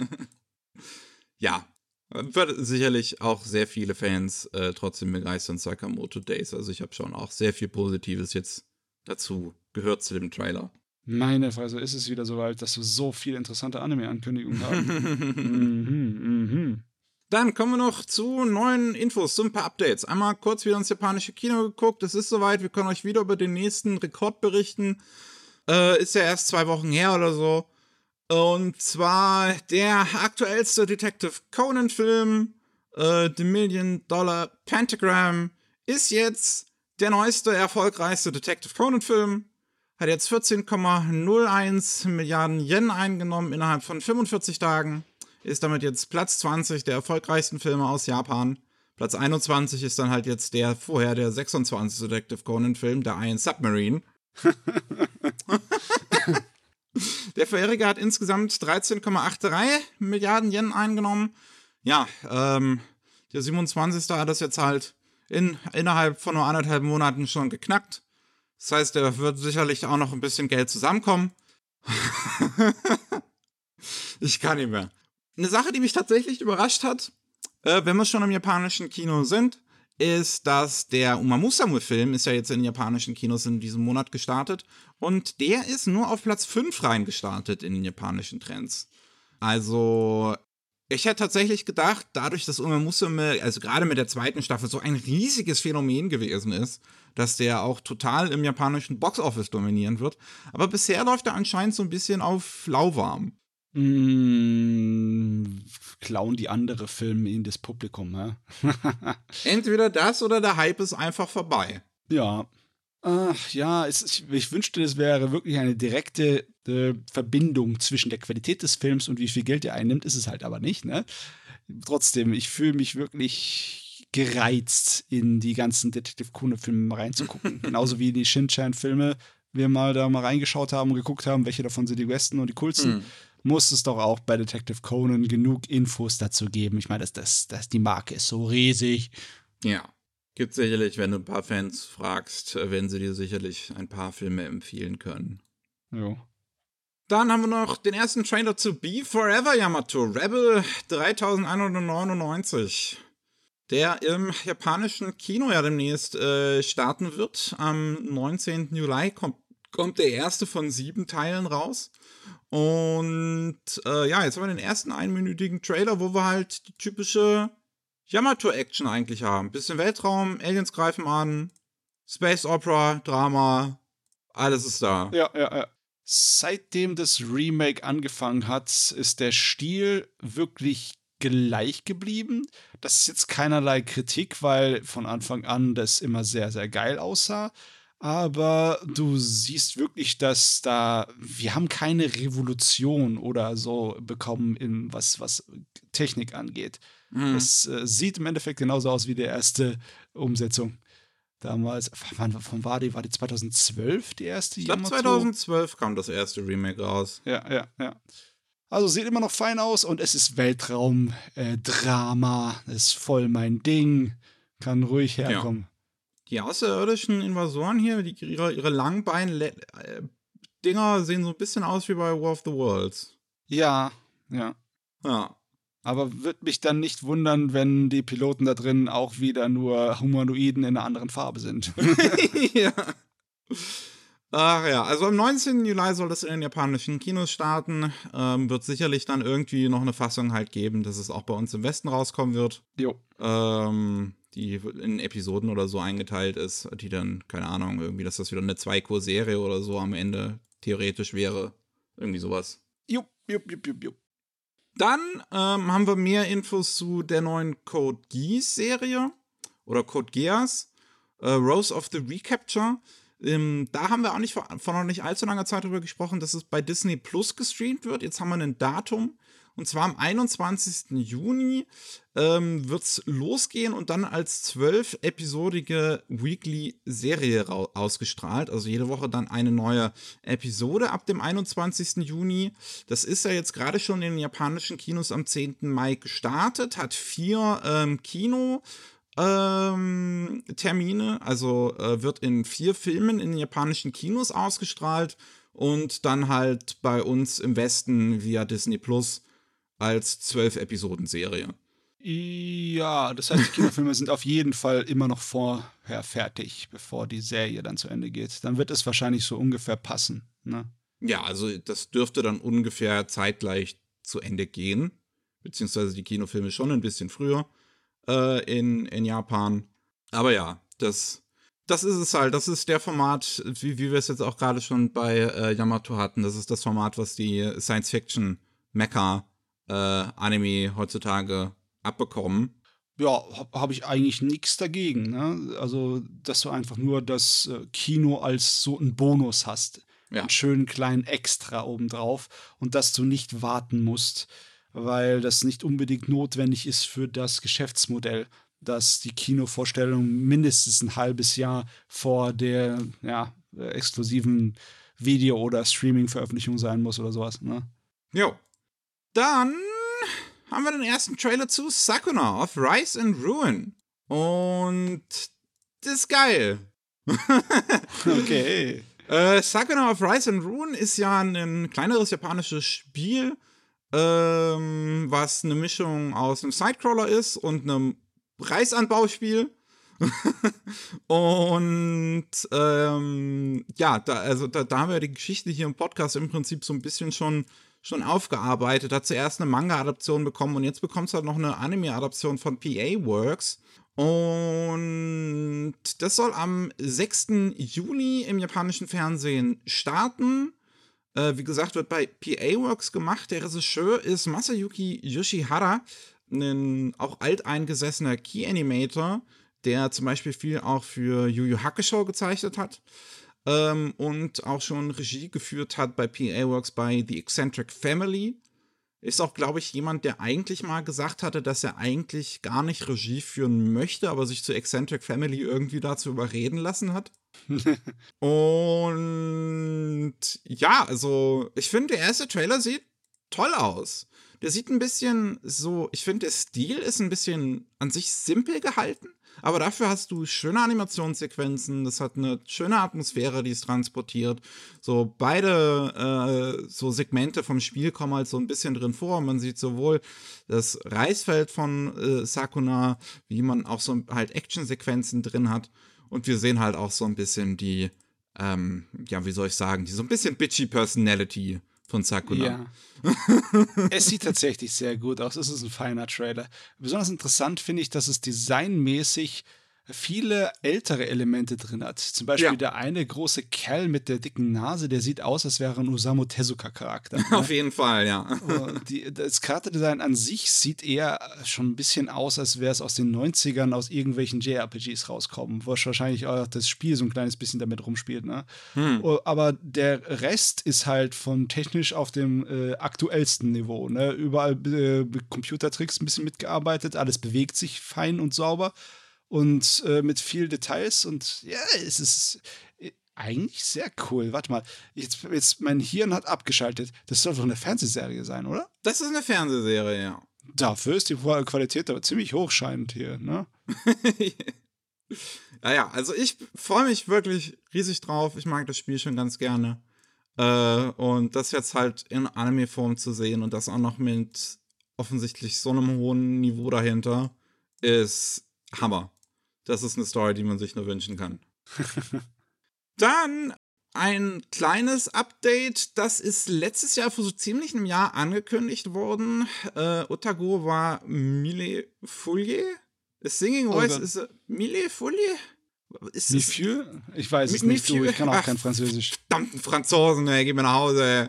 A: Ja, wird sicherlich auch sehr viele Fans trotzdem begeistern, Sakamoto Days. Also ich habe schon auch sehr viel Positives jetzt dazu gehört zu dem Trailer.
B: Meine Fresse, ist es wieder soweit, dass wir so viele interessante Anime-Ankündigungen haben.
A: Dann kommen wir noch zu neuen Infos, zu ein paar Updates. Einmal kurz wieder ins japanische Kino geguckt. Es ist soweit, wir können euch wieder über den nächsten Rekord berichten. Ist ja erst 2 Wochen her oder so. Und zwar der aktuellste Detective Conan-Film, The $1 Million Pentagram, ist jetzt der neueste, erfolgreichste Detective Conan-Film. Hat jetzt 14,01 Milliarden Yen eingenommen innerhalb von 45 Tagen. Ist damit jetzt Platz 20 der erfolgreichsten Filme aus Japan. Platz 21 ist dann halt jetzt der 26. Detective Conan-Film, der Iron Submarine. Der vorherige hat insgesamt 13,83 Milliarden Yen eingenommen. Ja, der 27. hat das jetzt halt innerhalb von nur 1,5 Monaten schon geknackt. Das heißt, da wird sicherlich auch noch ein bisschen Geld zusammenkommen. Ich kann nicht mehr. Eine Sache, die mich tatsächlich überrascht hat, wenn wir schon im japanischen Kino sind, ist, dass der Uma Musume-Film ist ja jetzt in japanischen Kinos in diesem Monat gestartet und der ist nur auf Platz 5 reingestartet in den japanischen Trends. Also, ich hätte tatsächlich gedacht, dadurch, dass Uma Musume, also gerade mit der zweiten Staffel, so ein riesiges Phänomen gewesen ist, dass der auch total im japanischen Boxoffice dominieren wird. Aber bisher läuft er anscheinend so ein bisschen auf lauwarm.
B: Klauen die andere Filme in das Publikum, hä?
A: Entweder das oder der Hype ist einfach vorbei.
B: Ja. Ach ja, ich wünschte, es wäre wirklich eine direkte Verbindung zwischen der Qualität des Films und wie viel Geld er einnimmt. Ist es halt aber nicht, ne? Trotzdem, ich fühle mich wirklich gereizt, in die ganzen Detective Conan-Filme reinzugucken. Genauso wie in die Shin-Chan-Filme wir mal reingeschaut haben und geguckt haben, welche davon sind die besten und die coolsten. Muss es doch auch bei Detective Conan genug Infos dazu geben. Ich meine, die Marke ist so riesig.
A: Ja. Gibt sicherlich, wenn du ein paar Fans fragst, werden sie dir sicherlich ein paar Filme empfehlen können.
B: Jo.
A: Dann haben wir noch den ersten Trailer zu Be Forever Yamato, Rebel 3199, der im japanischen Kino ja demnächst starten wird. Am 19. Juli kommt der erste von 7 Teilen raus. Und jetzt haben wir den ersten einminütigen Trailer, wo wir halt die typische Yamato-Action eigentlich haben. Bisschen Weltraum, Aliens greifen an, Space Opera, Drama, alles ist da.
B: Ja. Seitdem das Remake angefangen hat, ist der Stil wirklich gleich geblieben. Das ist jetzt keinerlei Kritik, weil von Anfang an das immer sehr, sehr geil aussah. Aber du siehst wirklich, dass wir haben keine Revolution oder so bekommen, was Technik angeht. Es sieht im Endeffekt genauso aus wie die erste Umsetzung. Damals, wann war die 2012 die erste?
A: Ich glaube 2012 kam das erste Remake raus.
B: Ja. Also sieht immer noch fein aus und es ist Weltraum, Drama, ist voll mein Ding, kann ruhig herkommen. Ja.
A: Die außerirdischen Invasoren hier, ihre langen Dinger sehen so ein bisschen aus wie bei War of the Worlds.
B: Ja. Aber würde mich dann nicht wundern, wenn die Piloten da drin auch wieder nur Humanoiden in einer anderen Farbe sind.
A: Ja. Ach ja, also am 19. Juli soll das in den japanischen Kinos starten. Wird sicherlich dann irgendwie noch eine Fassung halt geben, dass es auch bei uns im Westen rauskommen wird.
B: Jo.
A: Die in Episoden oder so eingeteilt ist, die dann, keine Ahnung, irgendwie, dass das wieder eine 2-Kur-Serie oder so am Ende theoretisch wäre. Irgendwie sowas.
B: Jupp.
A: Dann haben wir mehr Infos zu der neuen Code Geass-Serie oder Code Geass, Rose of the Recapture. Da haben wir auch nicht vor noch nicht allzu langer Zeit darüber gesprochen, dass es bei Disney Plus gestreamt wird. Jetzt haben wir ein Datum. Und zwar am 21. Juni wird es losgehen und dann als 12-episodige Weekly-Serie ausgestrahlt. Also jede Woche dann eine neue Episode ab dem 21. Juni. Das ist ja jetzt gerade schon in den japanischen Kinos am 10. Mai gestartet, hat 4 Kinotermine, also wird in 4 Filmen in den japanischen Kinos ausgestrahlt und dann halt bei uns im Westen via Disney Plus als 12-Episoden-Serie.
B: Ja, das heißt, die Kinofilme sind auf jeden Fall immer noch vorher fertig, bevor die Serie dann zu Ende geht. Dann wird es wahrscheinlich so ungefähr passen, ne?
A: Ja, also das dürfte dann ungefähr zeitgleich zu Ende gehen, beziehungsweise die Kinofilme schon ein bisschen früher in Japan. Aber ja, das ist es halt. Das ist der Format, wie wir es jetzt auch gerade schon bei Yamato hatten. Das ist das Format, was die Science-Fiction-Mecha-Anime heutzutage abbekommen.
B: Ja, habe ich eigentlich nichts dagegen, ne? Also, dass du einfach nur das Kino als so einen Bonus hast. Ja. Einen schönen kleinen Extra obendrauf und dass du nicht warten musst, weil das nicht unbedingt notwendig ist für das Geschäftsmodell, dass die Kinovorstellung mindestens ein halbes Jahr vor der exklusiven Video- oder Streaming-Veröffentlichung sein muss oder sowas, ne?
A: Jo. Dann haben wir den ersten Trailer zu Sakuna of Rise and Ruin. Und das ist geil.
B: Okay.
A: Sakuna of Rise and Ruin ist ja ein kleineres japanisches Spiel, was eine Mischung aus einem Sidecrawler ist und einem Reisanbauspiel. Und ja, da haben wir die Geschichte hier im Podcast im Prinzip so ein bisschen schon aufgearbeitet. Hat zuerst eine Manga-Adaption bekommen und jetzt bekommt es halt noch eine Anime-Adaption von PA Works. Und das soll am 6. Juni im japanischen Fernsehen starten. Wie gesagt, wird bei PA Works gemacht. Der Regisseur ist Masayuki Yoshihara, ein auch alteingesessener Key-Animator, der zum Beispiel viel auch für Yu Yu Hakusho gezeichnet hat und auch schon Regie geführt hat bei PA Works bei The Eccentric Family. Ist auch, glaube ich, jemand, der eigentlich mal gesagt hatte, dass er eigentlich gar nicht Regie führen möchte, aber sich zu Eccentric Family irgendwie dazu überreden lassen hat. Und ja, also ich finde, der erste Trailer sieht toll aus. Der sieht ein bisschen so, ich finde, der Stil ist ein bisschen an sich simpel gehalten, aber dafür hast du schöne Animationssequenzen, das hat eine schöne Atmosphäre, die es transportiert. So beide so Segmente vom Spiel kommen halt so ein bisschen drin vor. Man sieht sowohl das Reisfeld von Sakuna, wie man auch so halt Actionsequenzen drin hat. Und wir sehen halt auch so ein bisschen die, ja, wie soll ich sagen, die so ein bisschen bitchy Personality von Sakuna.
B: Ja. Es sieht tatsächlich sehr gut aus. Es ist ein feiner Trailer. Besonders interessant finde ich, dass es designmäßig viele ältere Elemente drin hat. Zum Beispiel der eine große Kerl mit der dicken Nase, der sieht aus, als wäre ein Osamu Tezuka-Charakter. Ne?
A: Auf jeden Fall, ja.
B: Das Charakterdesign an sich sieht eher schon ein bisschen aus, als wäre es aus den 90ern aus irgendwelchen JRPGs rauskommen, wo wahrscheinlich auch das Spiel so ein kleines bisschen damit rumspielt. Ne? Aber der Rest ist halt von technisch auf dem aktuellsten Niveau. Ne? Überall mit Computertricks ein bisschen mitgearbeitet, alles bewegt sich fein und sauber. Und mit viel Details und ja, es ist eigentlich sehr cool. Warte mal, jetzt mein Hirn hat abgeschaltet. Das soll doch eine Fernsehserie sein, oder?
A: Das ist eine Fernsehserie, ja.
B: Dafür ist die Qualität aber ziemlich hochscheinend hier, ne?
A: Ja, also ich freue mich wirklich riesig drauf. Ich mag das Spiel schon ganz gerne. Und das jetzt halt in Anime-Form zu sehen und das auch noch mit offensichtlich so einem hohen Niveau dahinter, ist Hammer. Das ist eine Story, die man sich nur wünschen kann. Dann ein kleines Update, das ist letztes Jahr vor so ziemlich einem Jahr angekündigt worden. Otago war Mille Folie. The Singing Voice ist Mille Folie?
B: Mille? Ich weiß es nicht, ich kann auch kein Französisch.
A: Verdammten Franzosen, ey, geh mir nach Hause.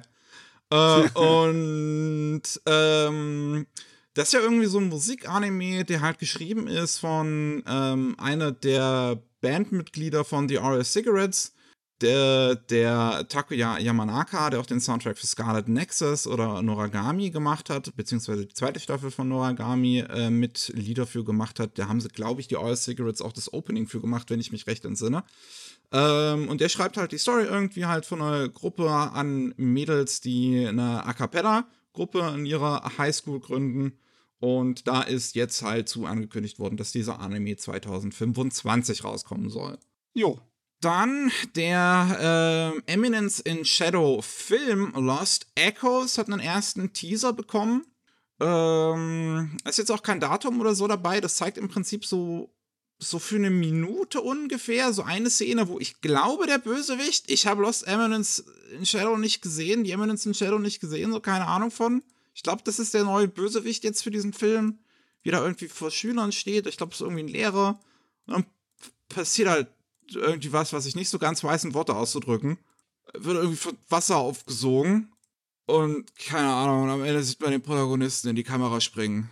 A: Und das ist ja irgendwie so ein Musikanime, der halt geschrieben ist von einer der Bandmitglieder von The R.L. Cigarettes, der Takuya Yamanaka, der auch den Soundtrack für Scarlet Nexus oder Noragami gemacht hat, beziehungsweise die zweite Staffel von Noragami mit Lieder für gemacht hat. Da haben sie, glaube ich, die R.L. Cigarettes auch das Opening für gemacht, wenn ich mich recht entsinne. Und der schreibt halt die Story irgendwie halt von einer Gruppe an Mädels, die eine A Cappella-Gruppe in ihrer Highschool gründen. Und da ist jetzt halt zu angekündigt worden, dass dieser Anime 2025 rauskommen soll.
B: Jo.
A: Dann der Eminence in Shadow Film Lost Echoes hat einen ersten Teaser bekommen. Ist jetzt auch kein Datum oder so dabei. Das zeigt im Prinzip so für eine Minute ungefähr so eine Szene, wo ich glaube, der Bösewicht, ich habe Lost Eminence in Shadow nicht gesehen, die Eminence in Shadow nicht gesehen, so keine Ahnung von. Ich glaube, das ist der neue Bösewicht jetzt für diesen Film, wie da irgendwie vor Schülern steht. Ich glaube, es ist irgendwie ein Lehrer. Und dann passiert halt irgendwie was ich nicht so ganz weiß, in Worte auszudrücken. Wird irgendwie von Wasser aufgesogen. Und keine Ahnung, und am Ende sieht man den Protagonisten in die Kamera springen.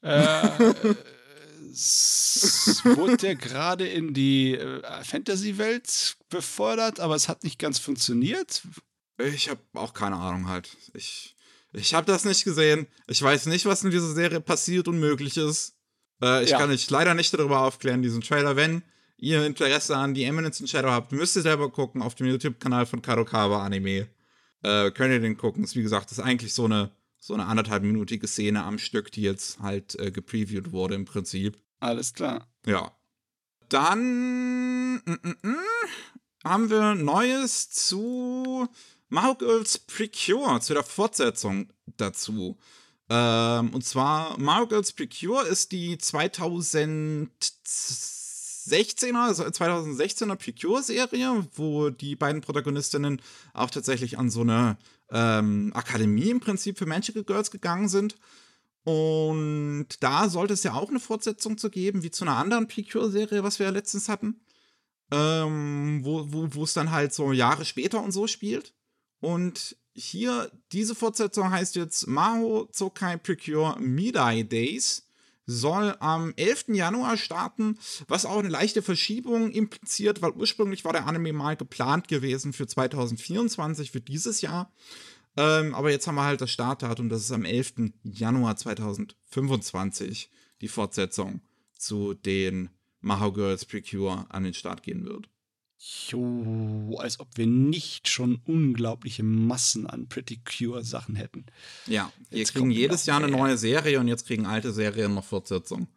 B: Wurde der gerade in die Fantasy-Welt befördert, aber es hat nicht ganz funktioniert?
A: Ich habe auch keine Ahnung halt. Ich habe das nicht gesehen. Ich weiß nicht, was in dieser Serie passiert und möglich ist. Ich kann euch leider nicht darüber aufklären, diesen Trailer. Wenn ihr Interesse an die Eminence in Shadow habt, müsst ihr selber gucken auf dem YouTube-Kanal von Kadokawa Anime. Könnt ihr den gucken. Wie gesagt, das ist eigentlich so eine 1,5-minütige Szene am Stück, die jetzt halt gepreviewt wurde im Prinzip.
B: Alles klar.
A: Ja. Dann haben wir Neues zu Mahou Girls Precure, zu der Fortsetzung dazu. Und zwar Mahou Girls Precure ist die 2016er Precure-Serie, wo die beiden Protagonistinnen auch tatsächlich an so eine Akademie im Prinzip für Magical Girls gegangen sind. Und da sollte es ja auch eine Fortsetzung zu geben, wie zu einer anderen Precure-Serie, was wir ja letztens hatten. Wo es dann halt so Jahre später und so spielt. Und hier, diese Fortsetzung heißt jetzt Mahou Tsukai Precure Midai Days. Soll am 11. Januar starten, was auch eine leichte Verschiebung impliziert, weil ursprünglich war der Anime mal geplant gewesen für 2024, für dieses Jahr. Aber jetzt haben wir halt das Startdatum, das ist am 11. Januar 2025 die Fortsetzung zu den Mahou Girls Precure an den Start gehen wird.
B: Jo, als ob wir nicht schon unglaubliche Massen an Pretty Cure-Sachen hätten.
A: Ja, wir kriegen jedes Jahr eine neue Serie und jetzt kriegen alte Serien noch Fortsetzung.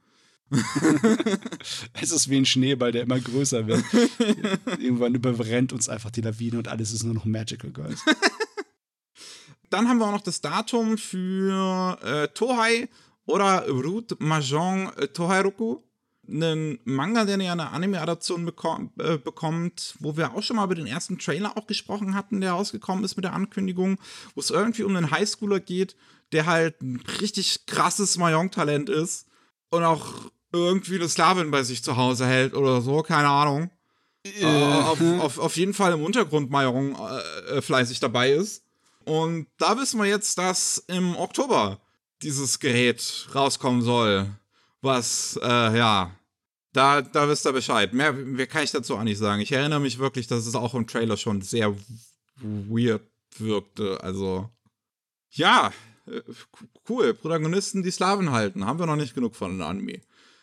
B: Es ist wie ein Schneeball, der immer größer wird. Irgendwann überrennt uns einfach die Lawine und alles ist nur noch Magical Girls.
A: Dann haben wir auch noch das Datum für Tohei oder Route Mahjong Tohairoku. Einen Manga, der ja eine Anime-Adaption bekommt, wo wir auch schon mal über den ersten Trailer auch gesprochen hatten, der rausgekommen ist mit der Ankündigung, wo es irgendwie um einen Highschooler geht, der halt ein richtig krasses Mahjong-Talent ist und auch irgendwie eine Sklavin bei sich zu Hause hält oder so, keine Ahnung. Auf jeden Fall im Untergrund Mahjong fleißig dabei ist. Und da wissen wir jetzt, dass im Oktober dieses Gerät rauskommen soll. Was, da wisst ihr Bescheid. Mehr kann ich dazu auch nicht sagen. Ich erinnere mich wirklich, dass es auch im Trailer schon sehr weird wirkte. Also, ja, cool. Protagonisten, die Slaven halten. Haben wir noch nicht genug von in Anime.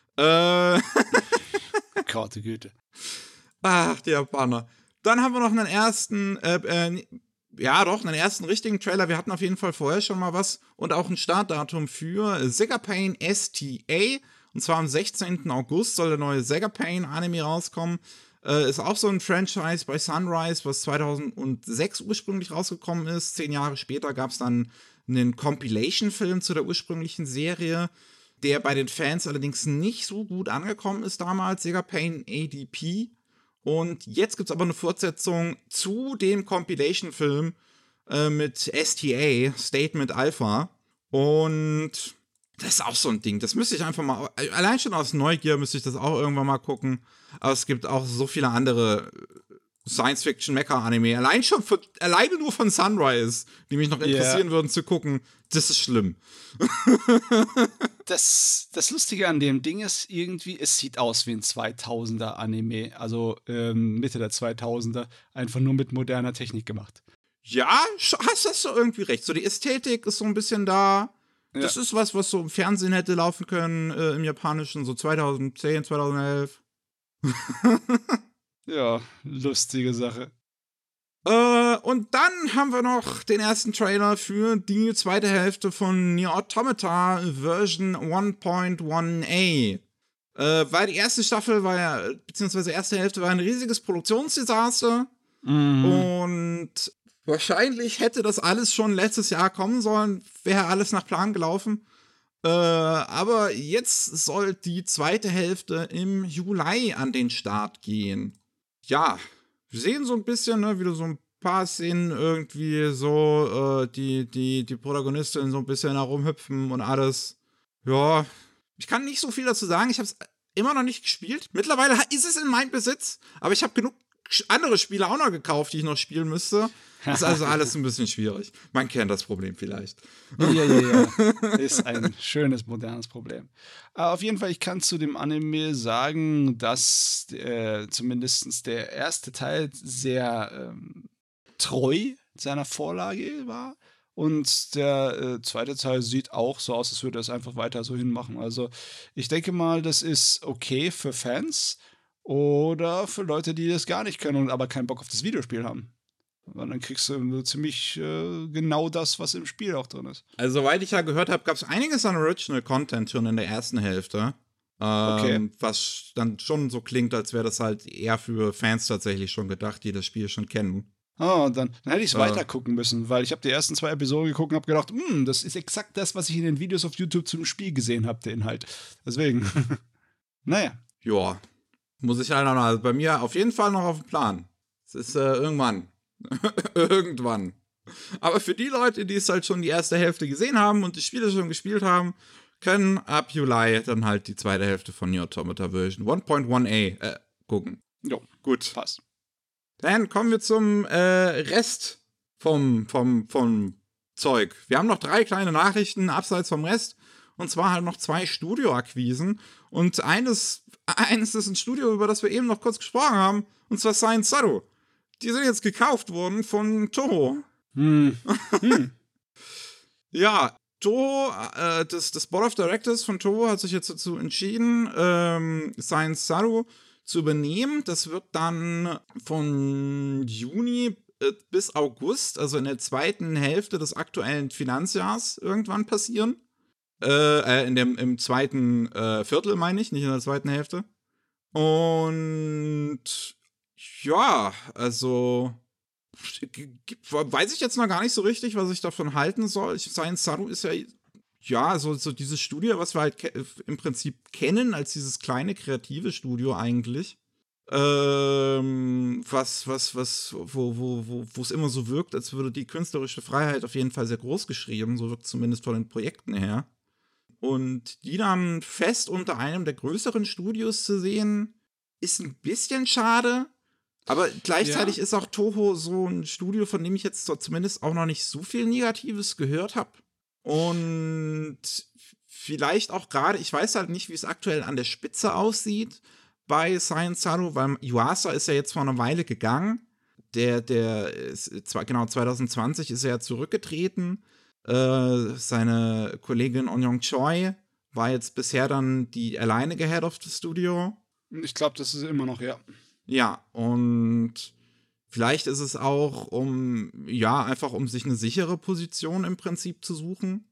B: Gute Güte.
A: Ach, die Japaner. Dann haben wir noch einen ersten, einen ersten richtigen Trailer. Wir hatten auf jeden Fall vorher schon mal was und auch ein Startdatum für Sega Pain STA. Und zwar am 16. August soll der neue Sega Pain Anime rauskommen. Ist auch so ein Franchise bei Sunrise, was 2006 ursprünglich rausgekommen ist. 10 Jahre später gab es dann einen Compilation-Film zu der ursprünglichen Serie, der bei den Fans allerdings nicht so gut angekommen ist damals. Sega Pain ADP. Und jetzt gibt es aber eine Fortsetzung zu dem Compilation-Film mit STA, Statement Alpha. Und das ist auch so ein Ding. Das müsste ich einfach mal, allein schon aus Neugier müsste ich das auch irgendwann mal gucken. Aber es gibt auch so viele andere Science-Fiction-Mecha-Anime. Alleine nur von Sunrise, die mich noch interessieren würden zu gucken. Das ist schlimm.
B: Das Lustige an dem Ding ist irgendwie, es sieht aus wie ein 2000er Anime, also Mitte der 2000er, einfach nur mit moderner Technik gemacht.
A: Ja, hast du irgendwie recht. So die Ästhetik ist so ein bisschen da. Ja. Das ist was so im Fernsehen hätte laufen können, im Japanischen, so 2010, 2011.
B: Ja, lustige Sache.
A: Und dann haben wir noch den ersten Trailer für die zweite Hälfte von Nier Automata Version 1.1a. Weil die erste Staffel beziehungsweise die erste Hälfte war ein riesiges Produktionsdesaster. Und wahrscheinlich hätte das alles schon letztes Jahr kommen sollen, wäre alles nach Plan gelaufen. Aber jetzt soll die zweite Hälfte im Juli an den Start gehen. Ja, wir sehen so ein bisschen, ne, wieder so ein paar Szenen irgendwie so, die Protagonistin so ein bisschen herumhüpfen und alles. Ja, ich kann nicht so viel dazu sagen. Ich habe es immer noch nicht gespielt. Mittlerweile ist es in meinem Besitz, aber ich habe genug andere Spiele auch noch gekauft, die ich noch spielen müsste. Ist also alles ein bisschen schwierig. Man kennt das Problem vielleicht.
B: Ja. Ist ein schönes, modernes Problem. Auf jeden Fall, ich kann zu dem Anime sagen, dass zumindest der erste Teil sehr treu seiner Vorlage war. Und der zweite Teil sieht auch so aus, als würde er es einfach weiter so hinmachen. Also ich denke mal, das ist okay für Fans oder für Leute, die das gar nicht können und aber keinen Bock auf das Videospiel haben. Und dann kriegst du ziemlich genau das, was im Spiel auch drin ist.
A: Also, soweit ich ja gehört habe, gab es einiges an Original Content schon in der ersten Hälfte.
B: Okay.
A: Was dann schon so klingt, als wäre das halt eher für Fans tatsächlich schon gedacht, die das Spiel schon kennen.
B: Oh, dann hätte ich es
A: Äh.
B: weiter gucken müssen, weil ich habe die ersten 2 Episoden geguckt und habe gedacht, das ist exakt das, was ich in den Videos auf YouTube zum Spiel gesehen habe, der Inhalt. Deswegen. Naja.
A: Ja, muss ich halt noch, also bei mir auf jeden Fall noch auf dem Plan. Es ist irgendwann. Irgendwann. Aber für die Leute, die es halt schon die erste Hälfte gesehen haben und die Spiele schon gespielt haben, können ab Juli dann halt die zweite Hälfte von Nier Automata Version 1.1a gucken.
B: Jo,
A: Gut.
B: passt.
A: Dann kommen wir zum Rest vom Zeug. Wir haben noch 3 kleine Nachrichten abseits vom Rest. Und zwar halt noch 2 Studioakquisen. Und eines ist ein Studio, über das wir eben noch kurz gesprochen haben. Und zwar Science Saru. Die sind jetzt gekauft worden von Toho. Ja, Toho, das Board of Directors von Toho hat sich jetzt dazu entschieden, Science Saru zu übernehmen. Das wird dann von Juni bis August, also in der zweiten Hälfte des aktuellen Finanzjahres irgendwann passieren. Im zweiten Viertel, meine ich, nicht in der zweiten Hälfte. Und ja, also weiß ich jetzt noch gar nicht so richtig, was ich davon halten soll. Science Saru ist ja so dieses Studio, was wir halt im Prinzip kennen, als dieses kleine kreative Studio eigentlich. Wo es immer so wirkt, als würde die künstlerische Freiheit auf jeden Fall sehr groß geschrieben, so wirkt es zumindest von den Projekten her. Und die dann fest unter einem der größeren Studios zu sehen, ist ein bisschen schade. Aber gleichzeitig ist auch Toho so ein Studio, von dem ich jetzt zumindest auch noch nicht so viel Negatives gehört habe. Und vielleicht auch gerade, ich weiß halt nicht, wie es aktuell an der Spitze aussieht bei Science Saru, weil Yuasa ist ja jetzt vor einer Weile gegangen. Der ist genau 2020 ist er ja zurückgetreten. Seine Kollegin Onyong Choi war jetzt bisher dann die alleinige Head of the Studio.
B: Ich glaube, das ist immer noch, ja.
A: Ja, und vielleicht ist es auch, einfach um sich eine sichere Position im Prinzip zu suchen.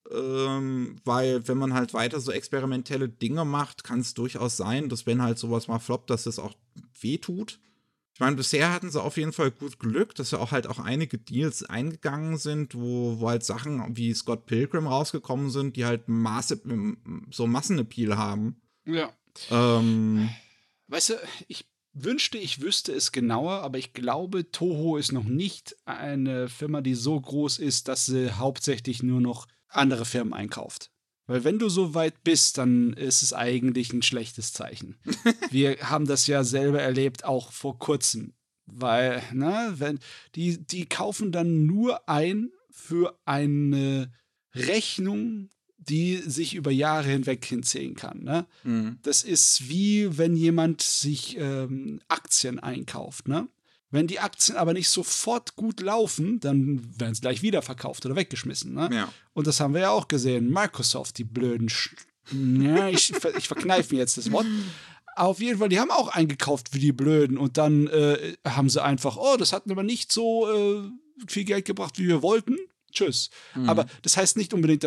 A: Weil, wenn man halt weiter so experimentelle Dinge macht, kann es durchaus sein, dass wenn halt sowas mal floppt, dass es auch wehtut. Ich meine, bisher hatten sie auf jeden Fall gut Glück, dass ja auch einige Deals eingegangen sind, wo halt Sachen wie Scott Pilgrim rausgekommen sind, die halt so Massenappeal haben.
B: Ja. Weißt du, ich wünschte, ich wüsste es genauer, aber ich glaube, Toho ist noch nicht eine Firma, die so groß ist, dass sie hauptsächlich nur noch andere Firmen einkauft. Weil wenn du so weit bist, dann ist es eigentlich ein schlechtes Zeichen. Wir haben das ja selber erlebt, auch vor kurzem. Weil, wenn die kaufen dann nur ein für eine Rechnung, die sich über Jahre hinweg hinziehen kann. Ne?
A: Mhm.
B: Das ist wie, wenn jemand sich Aktien einkauft. Ne? Wenn die Aktien aber nicht sofort gut laufen, dann werden sie gleich wieder verkauft oder weggeschmissen. Ne?
A: Ja.
B: Und das haben wir ja auch gesehen. Microsoft, die blöden ich verkneife mir jetzt das Wort. Auf jeden Fall, die haben auch eingekauft wie die Blöden. Und dann haben sie einfach, das hat aber nicht so viel Geld gebracht, wie wir wollten. Tschüss. Aber das heißt nicht unbedingt,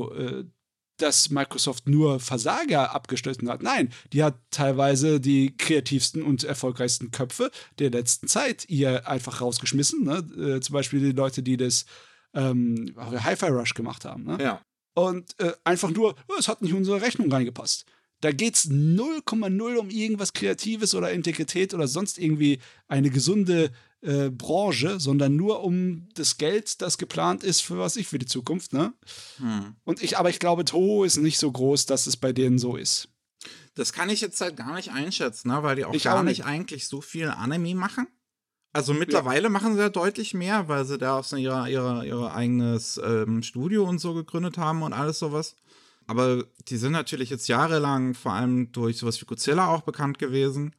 B: dass Microsoft nur Versager abgeschnitten hat. Nein, die hat teilweise die kreativsten und erfolgreichsten Köpfe der letzten Zeit hier einfach rausgeschmissen. Ne? Zum Beispiel die Leute, die das Hi-Fi Rush gemacht haben. Ne?
A: Ja.
B: Und einfach nur, es hat nicht in unsere Rechnung reingepasst. Da geht es 0,0 um irgendwas Kreatives oder Integrität oder sonst irgendwie eine gesunde Branche, sondern nur um das Geld, das geplant ist für die Zukunft. Ne? Aber ich glaube, Toho ist nicht so groß, dass es bei denen so ist.
A: Das kann ich jetzt halt gar nicht einschätzen, ne? Weil die auch nicht eigentlich so viel Anime machen. Also mittlerweile machen sie ja deutlich mehr, weil sie da auch so ihr eigenes Studio und so gegründet haben und alles sowas. Aber die sind natürlich jetzt jahrelang vor allem durch sowas wie Godzilla auch bekannt gewesen.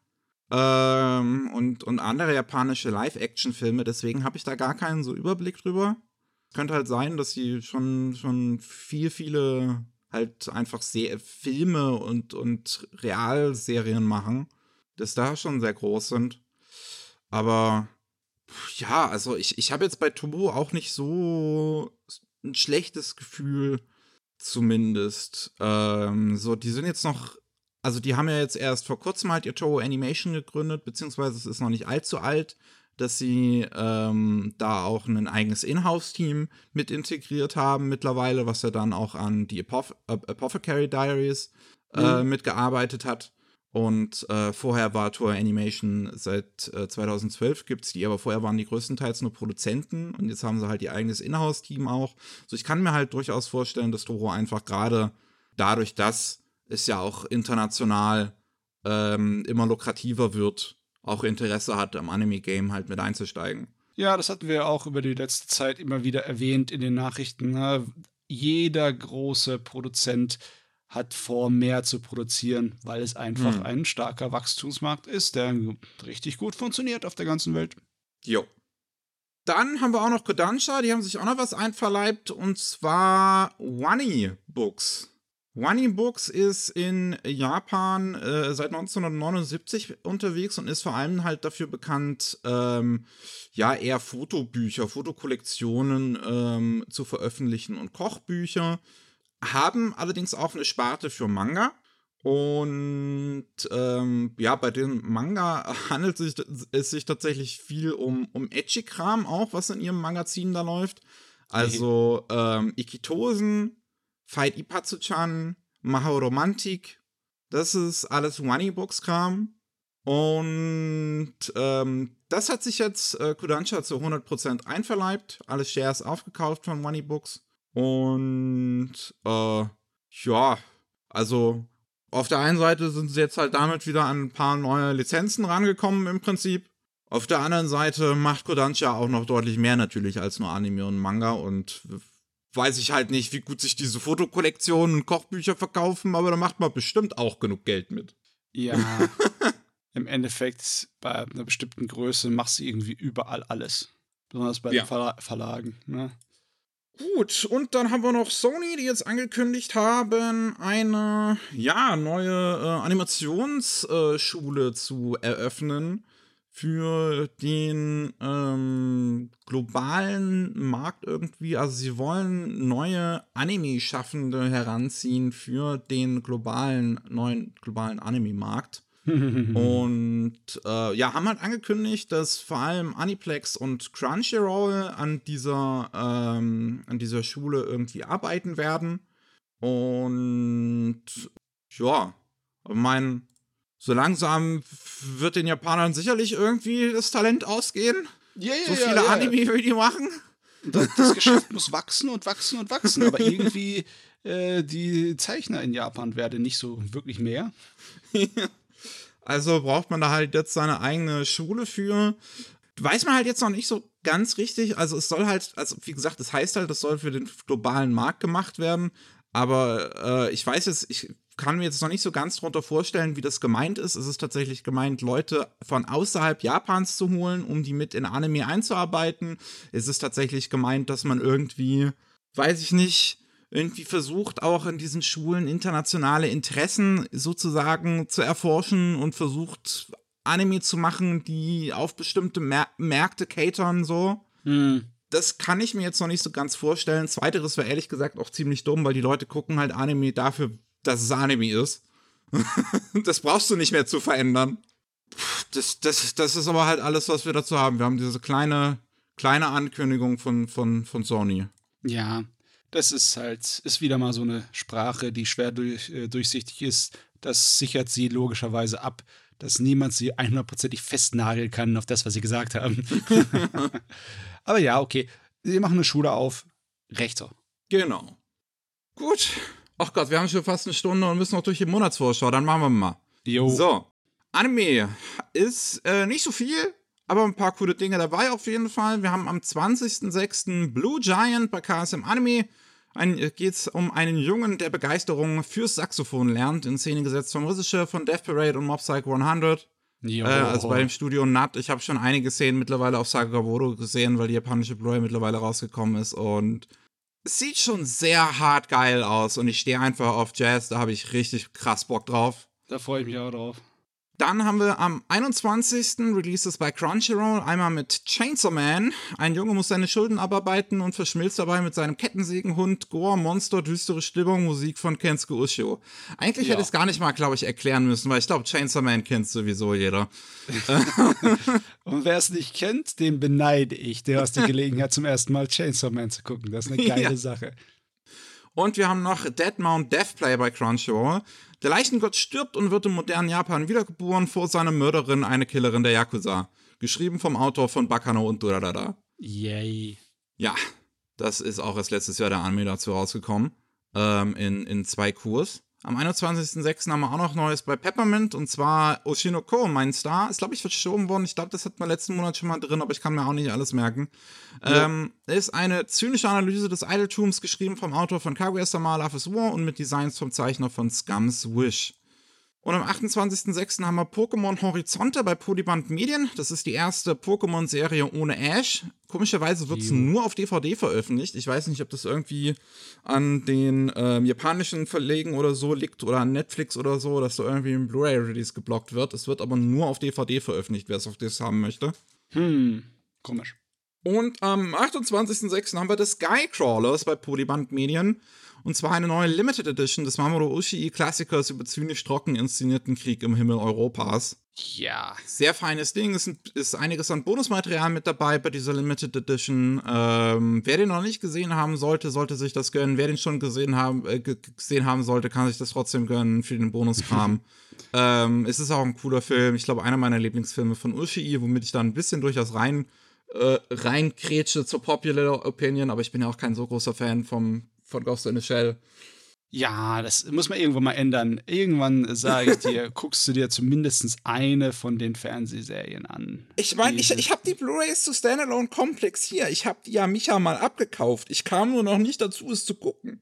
A: Und andere japanische Live-Action-Filme, deswegen habe ich da gar keinen so Überblick drüber. Könnte halt sein, dass sie schon viele halt einfach Filme und Realserien machen, dass da schon sehr groß sind. Aber ja, also ich habe jetzt bei Toho auch nicht so ein schlechtes Gefühl, zumindest. Die sind jetzt noch also die haben ja jetzt erst vor kurzem halt ihr Toho Animation gegründet, beziehungsweise es ist noch nicht allzu alt, dass sie da auch ein eigenes Inhouse-Team mit integriert haben mittlerweile, was ja dann auch an die Apothecary Diaries mitgearbeitet hat. Und vorher war Toei Animation seit 2012 gibt's die, aber vorher waren die größtenteils nur Produzenten und jetzt haben sie halt ihr eigenes Inhouse-Team auch. So, ich kann mir halt durchaus vorstellen, dass Toho einfach gerade dadurch, dass es ja auch international immer lukrativer wird, auch Interesse hat, am Anime-Game halt mit einzusteigen.
B: Ja, das hatten wir auch über die letzte Zeit immer wieder erwähnt in den Nachrichten. Ne? Jeder große Produzent hat vor, mehr zu produzieren, weil es einfach ein starker Wachstumsmarkt ist, der richtig gut funktioniert auf der ganzen Welt.
A: Jo. Dann haben wir auch noch Kodansha, die haben sich auch noch was einverleibt, und zwar Wani Books. Wani Books ist in Japan seit 1979 unterwegs und ist vor allem halt dafür bekannt, eher Fotobücher, Fotokollektionen zu veröffentlichen und Kochbücher. Haben allerdings auch eine Sparte für Manga. Und bei dem Manga handelt es sich tatsächlich viel um Ecchi-Kram auch, was in ihrem Magazin da läuft. Also Ikitosen, Fight Ipatsu-chan, Mahou Romantik, das ist alles Wani-Books-Kram. Und das hat sich jetzt Kodansha zu 100% einverleibt. Alle Shares aufgekauft von Wani-Books. Und also auf der einen Seite sind sie jetzt halt damit wieder an ein paar neue Lizenzen rangekommen im Prinzip. Auf der anderen Seite macht Kodansha auch noch deutlich mehr natürlich als nur Anime und Manga und weiß ich halt nicht, wie gut sich diese Fotokollektionen und Kochbücher verkaufen, aber da macht man bestimmt auch genug Geld mit.
B: Ja, im Endeffekt bei einer bestimmten Größe machst du irgendwie überall alles. Besonders bei den Verlagen, ne?
A: Gut, und dann haben wir noch Sony, die jetzt angekündigt haben, eine neue Animationsschule zu eröffnen für den globalen Markt irgendwie. Also sie wollen neue Anime-Schaffende heranziehen für den neuen globalen Anime-Markt. Und haben halt angekündigt, dass vor allem Aniplex und Crunchyroll an dieser Schule irgendwie arbeiten werden. Und ich meine, so langsam wird den Japanern sicherlich irgendwie das Talent ausgehen. So viele Anime, wie die machen.
B: Das Geschäft muss wachsen und wachsen und wachsen. Aber irgendwie die Zeichner in Japan werden nicht so wirklich mehr.
A: Also braucht man da halt jetzt seine eigene Schule für. Weiß man halt jetzt noch nicht so ganz richtig. Also es soll halt, also wie gesagt, das heißt halt, das soll für den globalen Markt gemacht werden. Aber ich kann mir jetzt noch nicht so ganz drunter vorstellen, wie das gemeint ist. Es ist tatsächlich gemeint, Leute von außerhalb Japans zu holen, um die mit in Anime einzuarbeiten. Es ist tatsächlich gemeint, dass man irgendwie, weiß ich nicht, irgendwie versucht, auch in diesen Schulen internationale Interessen sozusagen zu erforschen und versucht, Anime zu machen, die auf bestimmte Märkte catern, so. Das kann ich mir jetzt noch nicht so ganz vorstellen. Zweiteres wäre ehrlich gesagt auch ziemlich dumm, weil die Leute gucken halt Anime dafür, dass es Anime ist. Das brauchst du nicht mehr zu verändern. Das ist aber halt alles, was wir dazu haben. Wir haben diese kleine Ankündigung von Sony.
B: Ja. Das ist wieder mal so eine Sprache, die schwer durchsichtig ist. Das sichert sie logischerweise ab, dass niemand sie 100%ig festnageln kann auf das, was sie gesagt haben. Aber ja, okay. Sie machen eine Schule auf. Recht so.
A: Genau. Gut. Ach Gott, wir haben schon fast eine Stunde und müssen noch durch die Monatsvorschau. Dann machen wir mal.
B: Jo.
A: So. Anime ist nicht so viel, aber ein paar coole Dinge dabei auf jeden Fall. Wir haben am 20.06. Blue Giant bei KSM Anime. Geht's um einen Jungen, der Begeisterung fürs Saxophon lernt, in Szene gesetzt vom Regisseur von Death Parade und Mob Psycho 100. Also bei dem Studio NAT. Ich habe schon einige Szenen mittlerweile auf Sakagaburo gesehen, weil die japanische Blu-ray mittlerweile rausgekommen ist. Und es sieht schon sehr hart geil aus. Und ich stehe einfach auf Jazz, da habe ich richtig krass Bock drauf.
B: Da freue ich mich auch drauf.
A: Dann haben wir am 21. Releases bei Crunchyroll einmal mit Chainsaw Man. Ein Junge muss seine Schulden abarbeiten und verschmilzt dabei mit seinem Kettensägenhund. Gore, Monster, düstere Stimmung, Musik von Kensuke Ushio. Eigentlich hätte ich es gar nicht mal, glaube ich, erklären müssen, weil ich glaube, Chainsaw Man kennt sowieso jeder.
B: Und wer es nicht kennt, den beneide ich. Der hast die Gelegenheit, zum ersten Mal Chainsaw Man zu gucken. Das ist eine geile Sache.
A: Und wir haben noch Dead Mount Deathplay bei Crunchyroll. Der Leichengott stirbt und wird im modernen Japan wiedergeboren, vor seiner Mörderin, eine Killerin der Yakuza. Geschrieben vom Autor von Bakano und Durarara.
B: Yay.
A: Ja, das ist auch erst letztes Jahr der Anime dazu rausgekommen. In 2 Kurs. Am 21.06. haben wir auch noch Neues bei Peppermint, und zwar Oshinoko, mein Star. Ist, glaube ich, verschoben worden. Ich glaube, das hatten wir letzten Monat schon mal drin, aber ich kann mir auch nicht alles merken. Ist eine zynische Analyse des Idoltums, geschrieben vom Autor von Kaguya-sama Love is War und mit Designs vom Zeichner von Scum's Wish. Und am 28.06. haben wir Pokémon Horizonte bei Polyband Medien. Das ist die erste Pokémon-Serie ohne Ash. Komischerweise wird es nur auf DVD veröffentlicht. Ich weiß nicht, ob das irgendwie an den japanischen Verlegen oder so liegt oder an Netflix oder so, dass da irgendwie ein Blu-ray-Release geblockt wird. Es wird aber nur auf DVD veröffentlicht, wer es auf das haben möchte.
B: Komisch.
A: Und am 28.06. haben wir The Skycrawlers bei Polyband Medien. Und zwar eine neue Limited Edition des Mamoru Oshii-Klassikers über zynisch trocken inszenierten Krieg im Himmel Europas.
B: Ja.
A: Sehr feines Ding. Es ist einiges an Bonusmaterial mit dabei bei dieser Limited Edition. Wer den noch nicht gesehen haben sollte, sollte sich das gönnen. Wer den schon gesehen haben sollte, kann sich das trotzdem gönnen für den Bonuskram. Es ist auch ein cooler Film. Ich glaube, einer meiner Lieblingsfilme von Oshii, womit ich da ein bisschen durchaus reinkrätsche zur Popular Opinion. Aber ich bin ja auch kein so großer Fan von Ghost in the Shell.
B: Ja, das muss man irgendwann mal ändern. Irgendwann, sage ich dir, guckst du dir zumindest eine von den Fernsehserien an.
A: Ich meine, ich habe die Blu-rays zu Standalone Complex hier. Ich habe die ja Micha mal abgekauft. Ich kam nur noch nicht dazu, es zu gucken.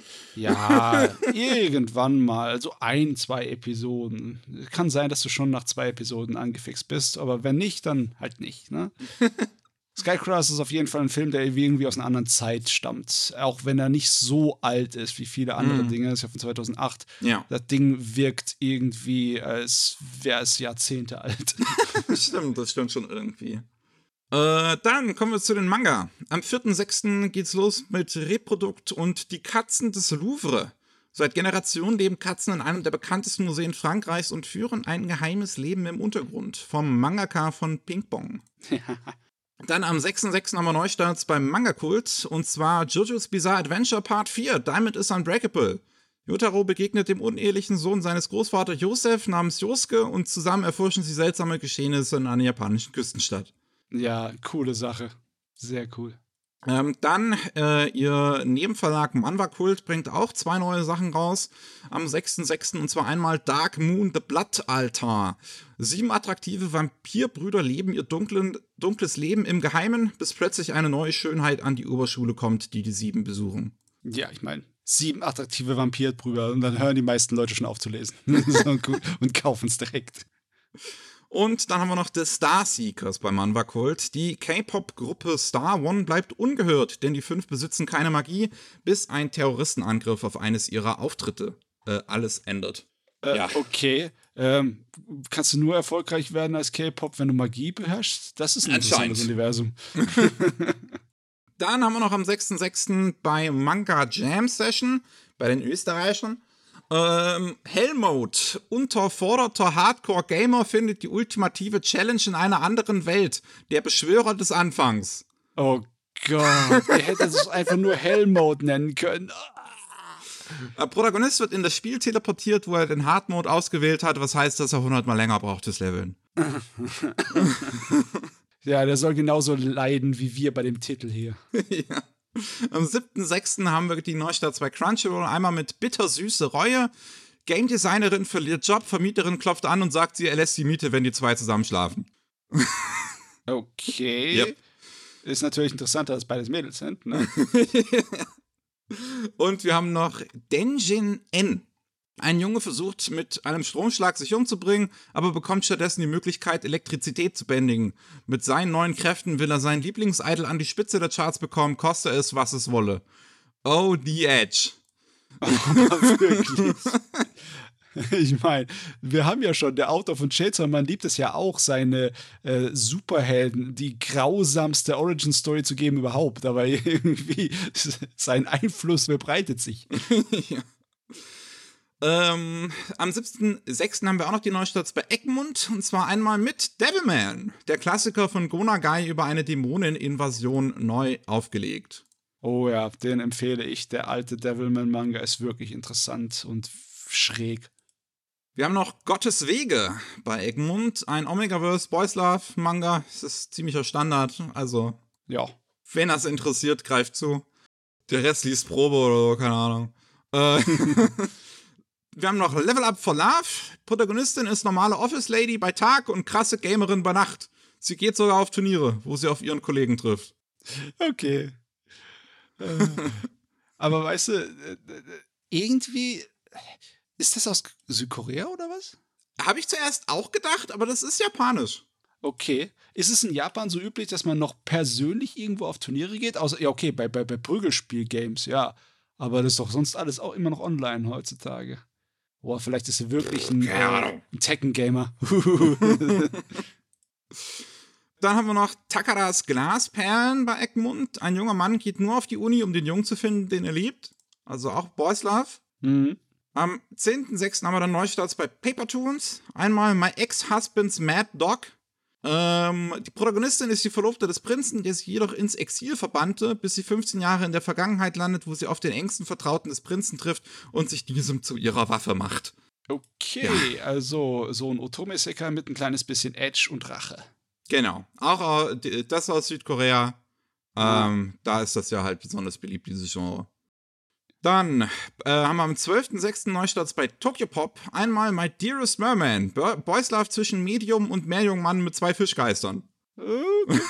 B: Ja, irgendwann mal, so 1-2 Episoden. Kann sein, dass du schon nach 2 Episoden angefixt bist, aber wenn nicht, dann halt nicht, ne? Skycrawlers ist auf jeden Fall ein Film, der irgendwie aus einer anderen Zeit stammt. Auch wenn er nicht so alt ist wie viele andere Dinge. Das ist ja von 2008.
A: Ja.
B: Das Ding wirkt irgendwie, als wäre es Jahrzehnte alt.
A: Das stimmt schon irgendwie. Dann kommen wir zu den Manga. Am 4.6. geht's los mit Reprodukt und die Katzen des Louvre. Seit Generationen leben Katzen in einem der bekanntesten Museen Frankreichs und führen ein geheimes Leben im Untergrund. Vom Mangaka von Ping Pong. Dann am 6.6. haben wir Neustarts beim Manga-Kult, und zwar JoJo's Bizarre Adventure Part 4, Diamond is Unbreakable. Jotaro begegnet dem unehelichen Sohn seines Großvaters Josef namens Yosuke und zusammen erforschen sie seltsame Geschehnisse in einer japanischen Küstenstadt.
B: Ja, coole Sache. Sehr cool.
A: Dann ihr Nebenverlag Manhwa-Kult bringt auch 2 neue Sachen raus am 6.6. und zwar einmal Dark Moon The Blood Altar. 7 attraktive Vampirbrüder leben ihr dunkles Leben im Geheimen, bis plötzlich eine neue Schönheit an die Oberschule kommt, die 7 besuchen.
B: Ja, ich meine, 7 attraktive Vampirbrüder und dann hören die meisten Leute schon auf zu lesen. Und kaufen es direkt.
A: Und dann haben wir noch The Starseekers bei Manhwa-Kult. Die K-Pop-Gruppe Star One bleibt ungehört, denn die 5 besitzen keine Magie, bis ein Terroristenangriff auf eines ihrer Auftritte alles ändert.
B: Ja. Okay. Kannst du nur erfolgreich werden als K-Pop, wenn du Magie beherrschst? Das ist ein interessantes Universum.
A: Dann haben wir noch am 6.6. bei Manga Jam Session bei den Österreichern. Hellmode, unterforderter Hardcore-Gamer findet die ultimative Challenge in einer anderen Welt. Der Beschwörer des Anfangs.
B: Oh Gott, er hätte es einfach nur Hellmode nennen können.
A: Protagonist wird in das Spiel teleportiert, wo er den Hard-Mode ausgewählt hat, was heißt, dass er 100 Mal länger braucht fürs Leveln.
B: Ja, der soll genauso leiden wie wir bei dem Titel hier.
A: Ja. Am 7.6. haben wir die Neustarts bei Crunchyroll, einmal mit Bittersüße Reue. Game Designerin verliert Job, Vermieterin klopft an und sagt, sie erlässt die Miete, wenn die 2 zusammen schlafen.
B: Okay.
A: Yep.
B: Ist natürlich interessanter, dass beides Mädels sind, ne?
A: Und wir haben noch Denjin N. Ein Junge versucht mit einem Stromschlag sich umzubringen, aber bekommt stattdessen die Möglichkeit, Elektrizität zu bändigen. Mit seinen neuen Kräften will er seinen Lieblingsidol an die Spitze der Charts bekommen, koste es, was es wolle. Oh, The Edge.
B: Aber wirklich. Ich meine, wir haben ja schon, der Autor von Chainsaw Man liebt es ja auch, seine Superhelden die grausamste Origin-Story zu geben überhaupt. Aber irgendwie, sein Einfluss verbreitet sich.
A: Ja. Am 7.6. haben wir auch noch die Neustarts bei Egmont. Und zwar einmal mit Devilman, der Klassiker von Go Nagai über eine Dämoneninvasion neu aufgelegt.
B: Oh ja, den empfehle ich. Der alte Devilman-Manga ist wirklich interessant und schräg.
A: Wir haben noch Gottes Wege bei Egmont, ein Omegaverse Boys Love Manga. Das ist ziemlicher Standard, also
B: Ja.
A: wenn das interessiert, greift zu. Der Rest liest Probe oder so, keine Ahnung. Wir haben noch Level Up for Love. Protagonistin ist normale Office Lady bei Tag und krasse Gamerin bei Nacht. Sie geht sogar auf Turniere, wo sie auf ihren Kollegen trifft.
B: Okay. Aber weißt du, irgendwie ist das aus Südkorea oder was?
A: Habe ich zuerst auch gedacht, aber das ist japanisch.
B: Okay. Ist es in Japan so üblich, dass man noch persönlich irgendwo auf Turniere geht? Außer, ja, okay, bei Prügelspiel-Games, ja. Aber das ist doch sonst alles auch immer noch online heutzutage. Boah, vielleicht ist er wirklich ein Tekken-Gamer.
A: Dann haben wir noch Takaras Glasperlen bei Egmont. Ein junger Mann geht nur auf die Uni, um den Jungen zu finden, den er liebt. Also auch Boys Love.
B: Mhm.
A: Am 10.6. haben wir dann Neustarts bei Paper Toons. Einmal My Ex-Husband's Mad Dog. Die Protagonistin ist die Verlobte des Prinzen, der sich jedoch ins Exil verbannte, bis sie 15 Jahre in der Vergangenheit landet, wo sie auf den engsten Vertrauten des Prinzen trifft und sich diesem zu ihrer Waffe macht.
B: Okay, ja. Also so ein Otome-Isekai mit ein kleines bisschen Edge und Rache.
A: Genau, auch das aus Südkorea. Da ist das ja halt besonders beliebt, dieses Genre. Dann haben wir am 12.06. Neustarts bei Tokyopop. Einmal My Dearest Merman. Boys Love zwischen Medium und Meerjungmann mit 2 Fischgeistern. Okay.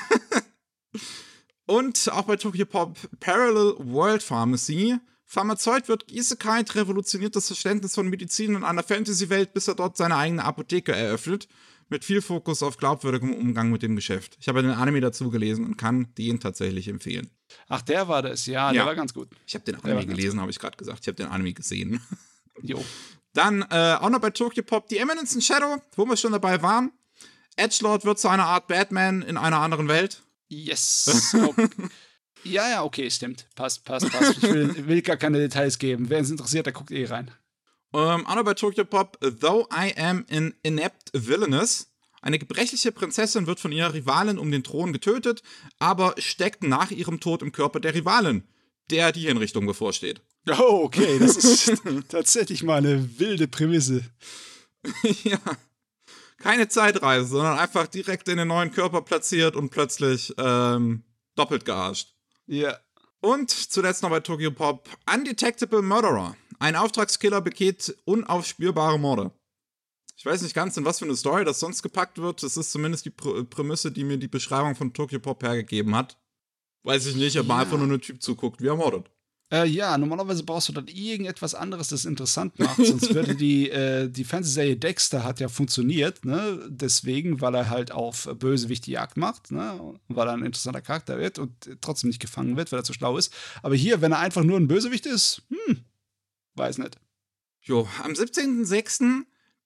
A: Und auch bei Tokyopop Parallel World Pharmacy. Pharmazeut wird Isekai, revolutioniert das Verständnis von Medizin in einer Fantasy-Welt, bis er dort seine eigene Apotheke eröffnet. Mit viel Fokus auf glaubwürdigem Umgang mit dem Geschäft. Ich habe den Anime dazu gelesen und kann den tatsächlich empfehlen.
B: Ach, der war das, ja, der war ganz gut.
A: Ich habe den Anime gelesen, habe ich gerade gesagt. Ich habe den Anime gesehen.
B: Jo.
A: Dann auch noch bei Tokyopop The Eminence in Shadow, wo wir schon dabei waren. Edgelord wird zu einer Art Batman in einer anderen Welt.
B: Yes. Okay. Ja, okay, stimmt. Passt. Ich will gar keine Details geben. Wer es interessiert, der guckt rein.
A: Auch noch bei Tokyopop Though I Am an Inept Villainess. Eine gebrechliche Prinzessin wird von ihrer Rivalin um den Thron getötet, aber steckt nach ihrem Tod im Körper der Rivalin, der die Hinrichtung bevorsteht.
B: Oh, okay, das ist tatsächlich mal eine wilde Prämisse.
A: Ja. Keine Zeitreise, sondern einfach direkt in den neuen Körper platziert und plötzlich doppelt gearscht.
B: Ja.
A: Und zuletzt noch bei Tokyopop Undetectable Murderer. Ein Auftragskiller begeht unaufspürbare Morde. Ich weiß nicht ganz, in was für eine Story das sonst gepackt wird. Das ist zumindest die Prämisse, die mir die Beschreibung von Tokyopop hergegeben hat. Weiß ich nicht, aber einfach nur ein Typ zuguckt, wie er mordet.
B: Ja, normalerweise brauchst du dann irgendetwas anderes, das interessant macht. Sonst würde die Fernsehserie Dexter hat ja funktioniert, ne? Deswegen, weil er halt auf Bösewicht die Jagd macht, ne? Weil er ein interessanter Charakter wird und trotzdem nicht gefangen wird, weil er zu schlau ist. Aber hier, wenn er einfach nur ein Bösewicht ist, weiß nicht.
A: Jo, am 17.06.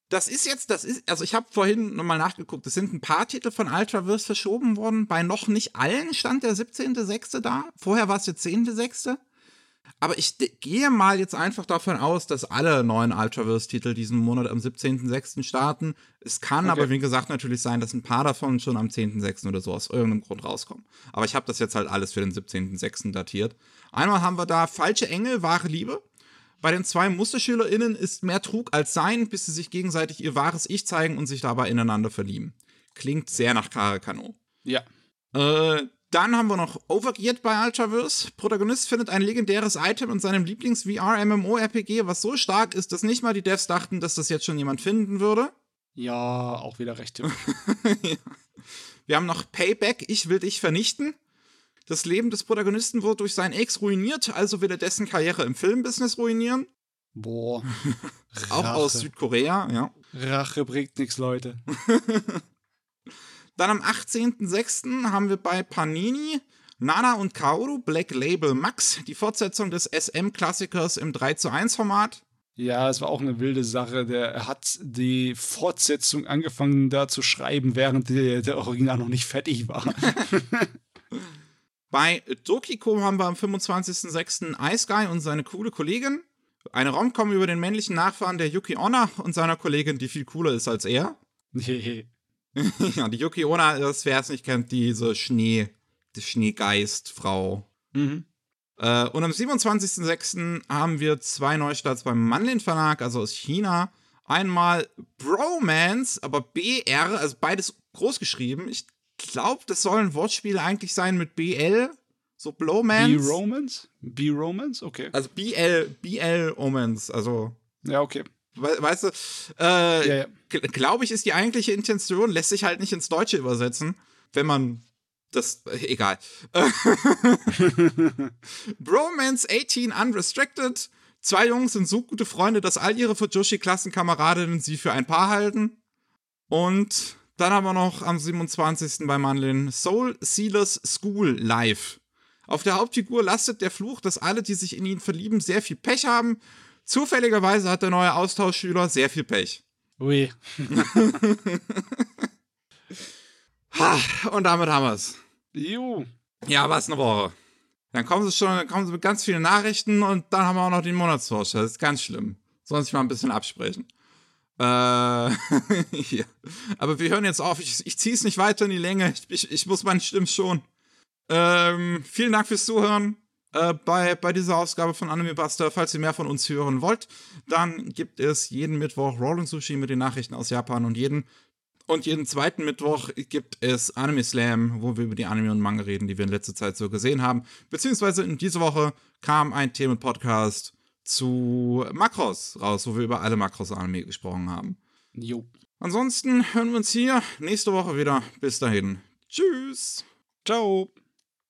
A: Also ich habe vorhin nochmal nachgeguckt, es sind ein paar Titel von Ultraverse verschoben worden. Bei noch nicht allen stand der 17.06. da. Vorher war es der 10.06. Aber ich gehe mal jetzt einfach davon aus, dass alle neuen Ultraverse-Titel diesen Monat am 17.06. starten. Es kann aber, wie gesagt, natürlich sein, dass ein paar davon schon am 10.06. oder so aus irgendeinem Grund rauskommen. Aber ich habe das jetzt halt alles für den 17.06. datiert. Einmal haben wir da Falsche Engel, wahre Liebe. Bei den 2 MusterschülerInnen ist mehr Trug als Sein, bis sie sich gegenseitig ihr wahres Ich zeigen und sich dabei ineinander verlieben. Klingt sehr nach Kare Kano.
B: Ja.
A: Dann haben wir noch Overgeared bei Ultraverse. Protagonist findet ein legendäres Item in seinem Lieblings-VR-MMO-RPG, was so stark ist, dass nicht mal die Devs dachten, dass das jetzt schon jemand finden würde.
B: Ja, auch wieder recht. Ja.
A: Wir haben noch Payback, ich will dich vernichten. Das Leben des Protagonisten wird durch seinen Ex ruiniert, also will er dessen Karriere im Filmbusiness ruinieren.
B: Boah.
A: Auch aus Südkorea, ja.
B: Rache bringt nichts, Leute.
A: Dann am 18.06. haben wir bei Panini Nana und Kaoru Black Label Max, die Fortsetzung des SM-Klassikers im 3:1 Format.
B: Ja, es war auch eine wilde Sache. Er hat die Fortsetzung angefangen da zu schreiben, während der Original noch nicht fertig war.
A: Bei Dokiko haben wir am 25.06. Ice Guy und seine coole Kollegin. Eine Rom-Com über den männlichen Nachfahren der Yuki Onna und seiner Kollegin, die viel cooler ist als er. Ja, die Yuki Onna, wer es nicht kennt, die Schneegeist-Frau.
B: Mhm.
A: Und am 27.06. haben wir 2 Neustarts beim Manlin Verlag, also aus China. Einmal Bromance, aber BR, also beides groß geschrieben. Ich glaube, das soll ein Wortspiel eigentlich sein mit BL, so Blowmance.
B: B-Romance? B-Romance? Okay.
A: Also BL Omens, also.
B: Ja, okay.
A: Weißt du,
B: Ja.
A: glaube ich, ist die eigentliche Intention, lässt sich halt nicht ins Deutsche übersetzen, wenn man das, egal. Bromance 18 Unrestricted. 2 Jungs sind so gute Freunde, dass all ihre Fujoshi-Klassenkameradinnen sie für ein Paar halten. Und dann haben wir noch am 27. bei Manlin Soul Sealers School live. Auf der Hauptfigur lastet der Fluch, dass alle, die sich in ihn verlieben, sehr viel Pech haben. Zufälligerweise hat der neue Austauschschüler sehr viel Pech.
B: Ui.
A: Und damit haben wir es.
B: Juhu.
A: Ja, was eine Woche. Dann kommen sie mit ganz vielen Nachrichten und dann haben wir auch noch den Monatsvorschau. Das ist ganz schlimm. Sollen sich mal ein bisschen absprechen. Ja. Aber wir hören jetzt auf. Ich ziehe es nicht weiter in die Länge. Ich muss meine Stimme schon. Vielen Dank fürs Zuhören. Bei dieser Ausgabe von Anime Buster. Falls ihr mehr von uns hören wollt, dann gibt es jeden Mittwoch Rolling Sushi mit den Nachrichten aus Japan und jeden zweiten Mittwoch gibt es Anime Slam, wo wir über die Anime und Manga reden, die wir in letzter Zeit so gesehen haben. Beziehungsweise in dieser Woche kam ein Themen-Podcast zu Makros raus, wo wir über alle Makros-Anime gesprochen haben.
B: Jo.
A: Ansonsten hören wir uns hier nächste Woche wieder. Bis dahin. Tschüss.
B: Ciao.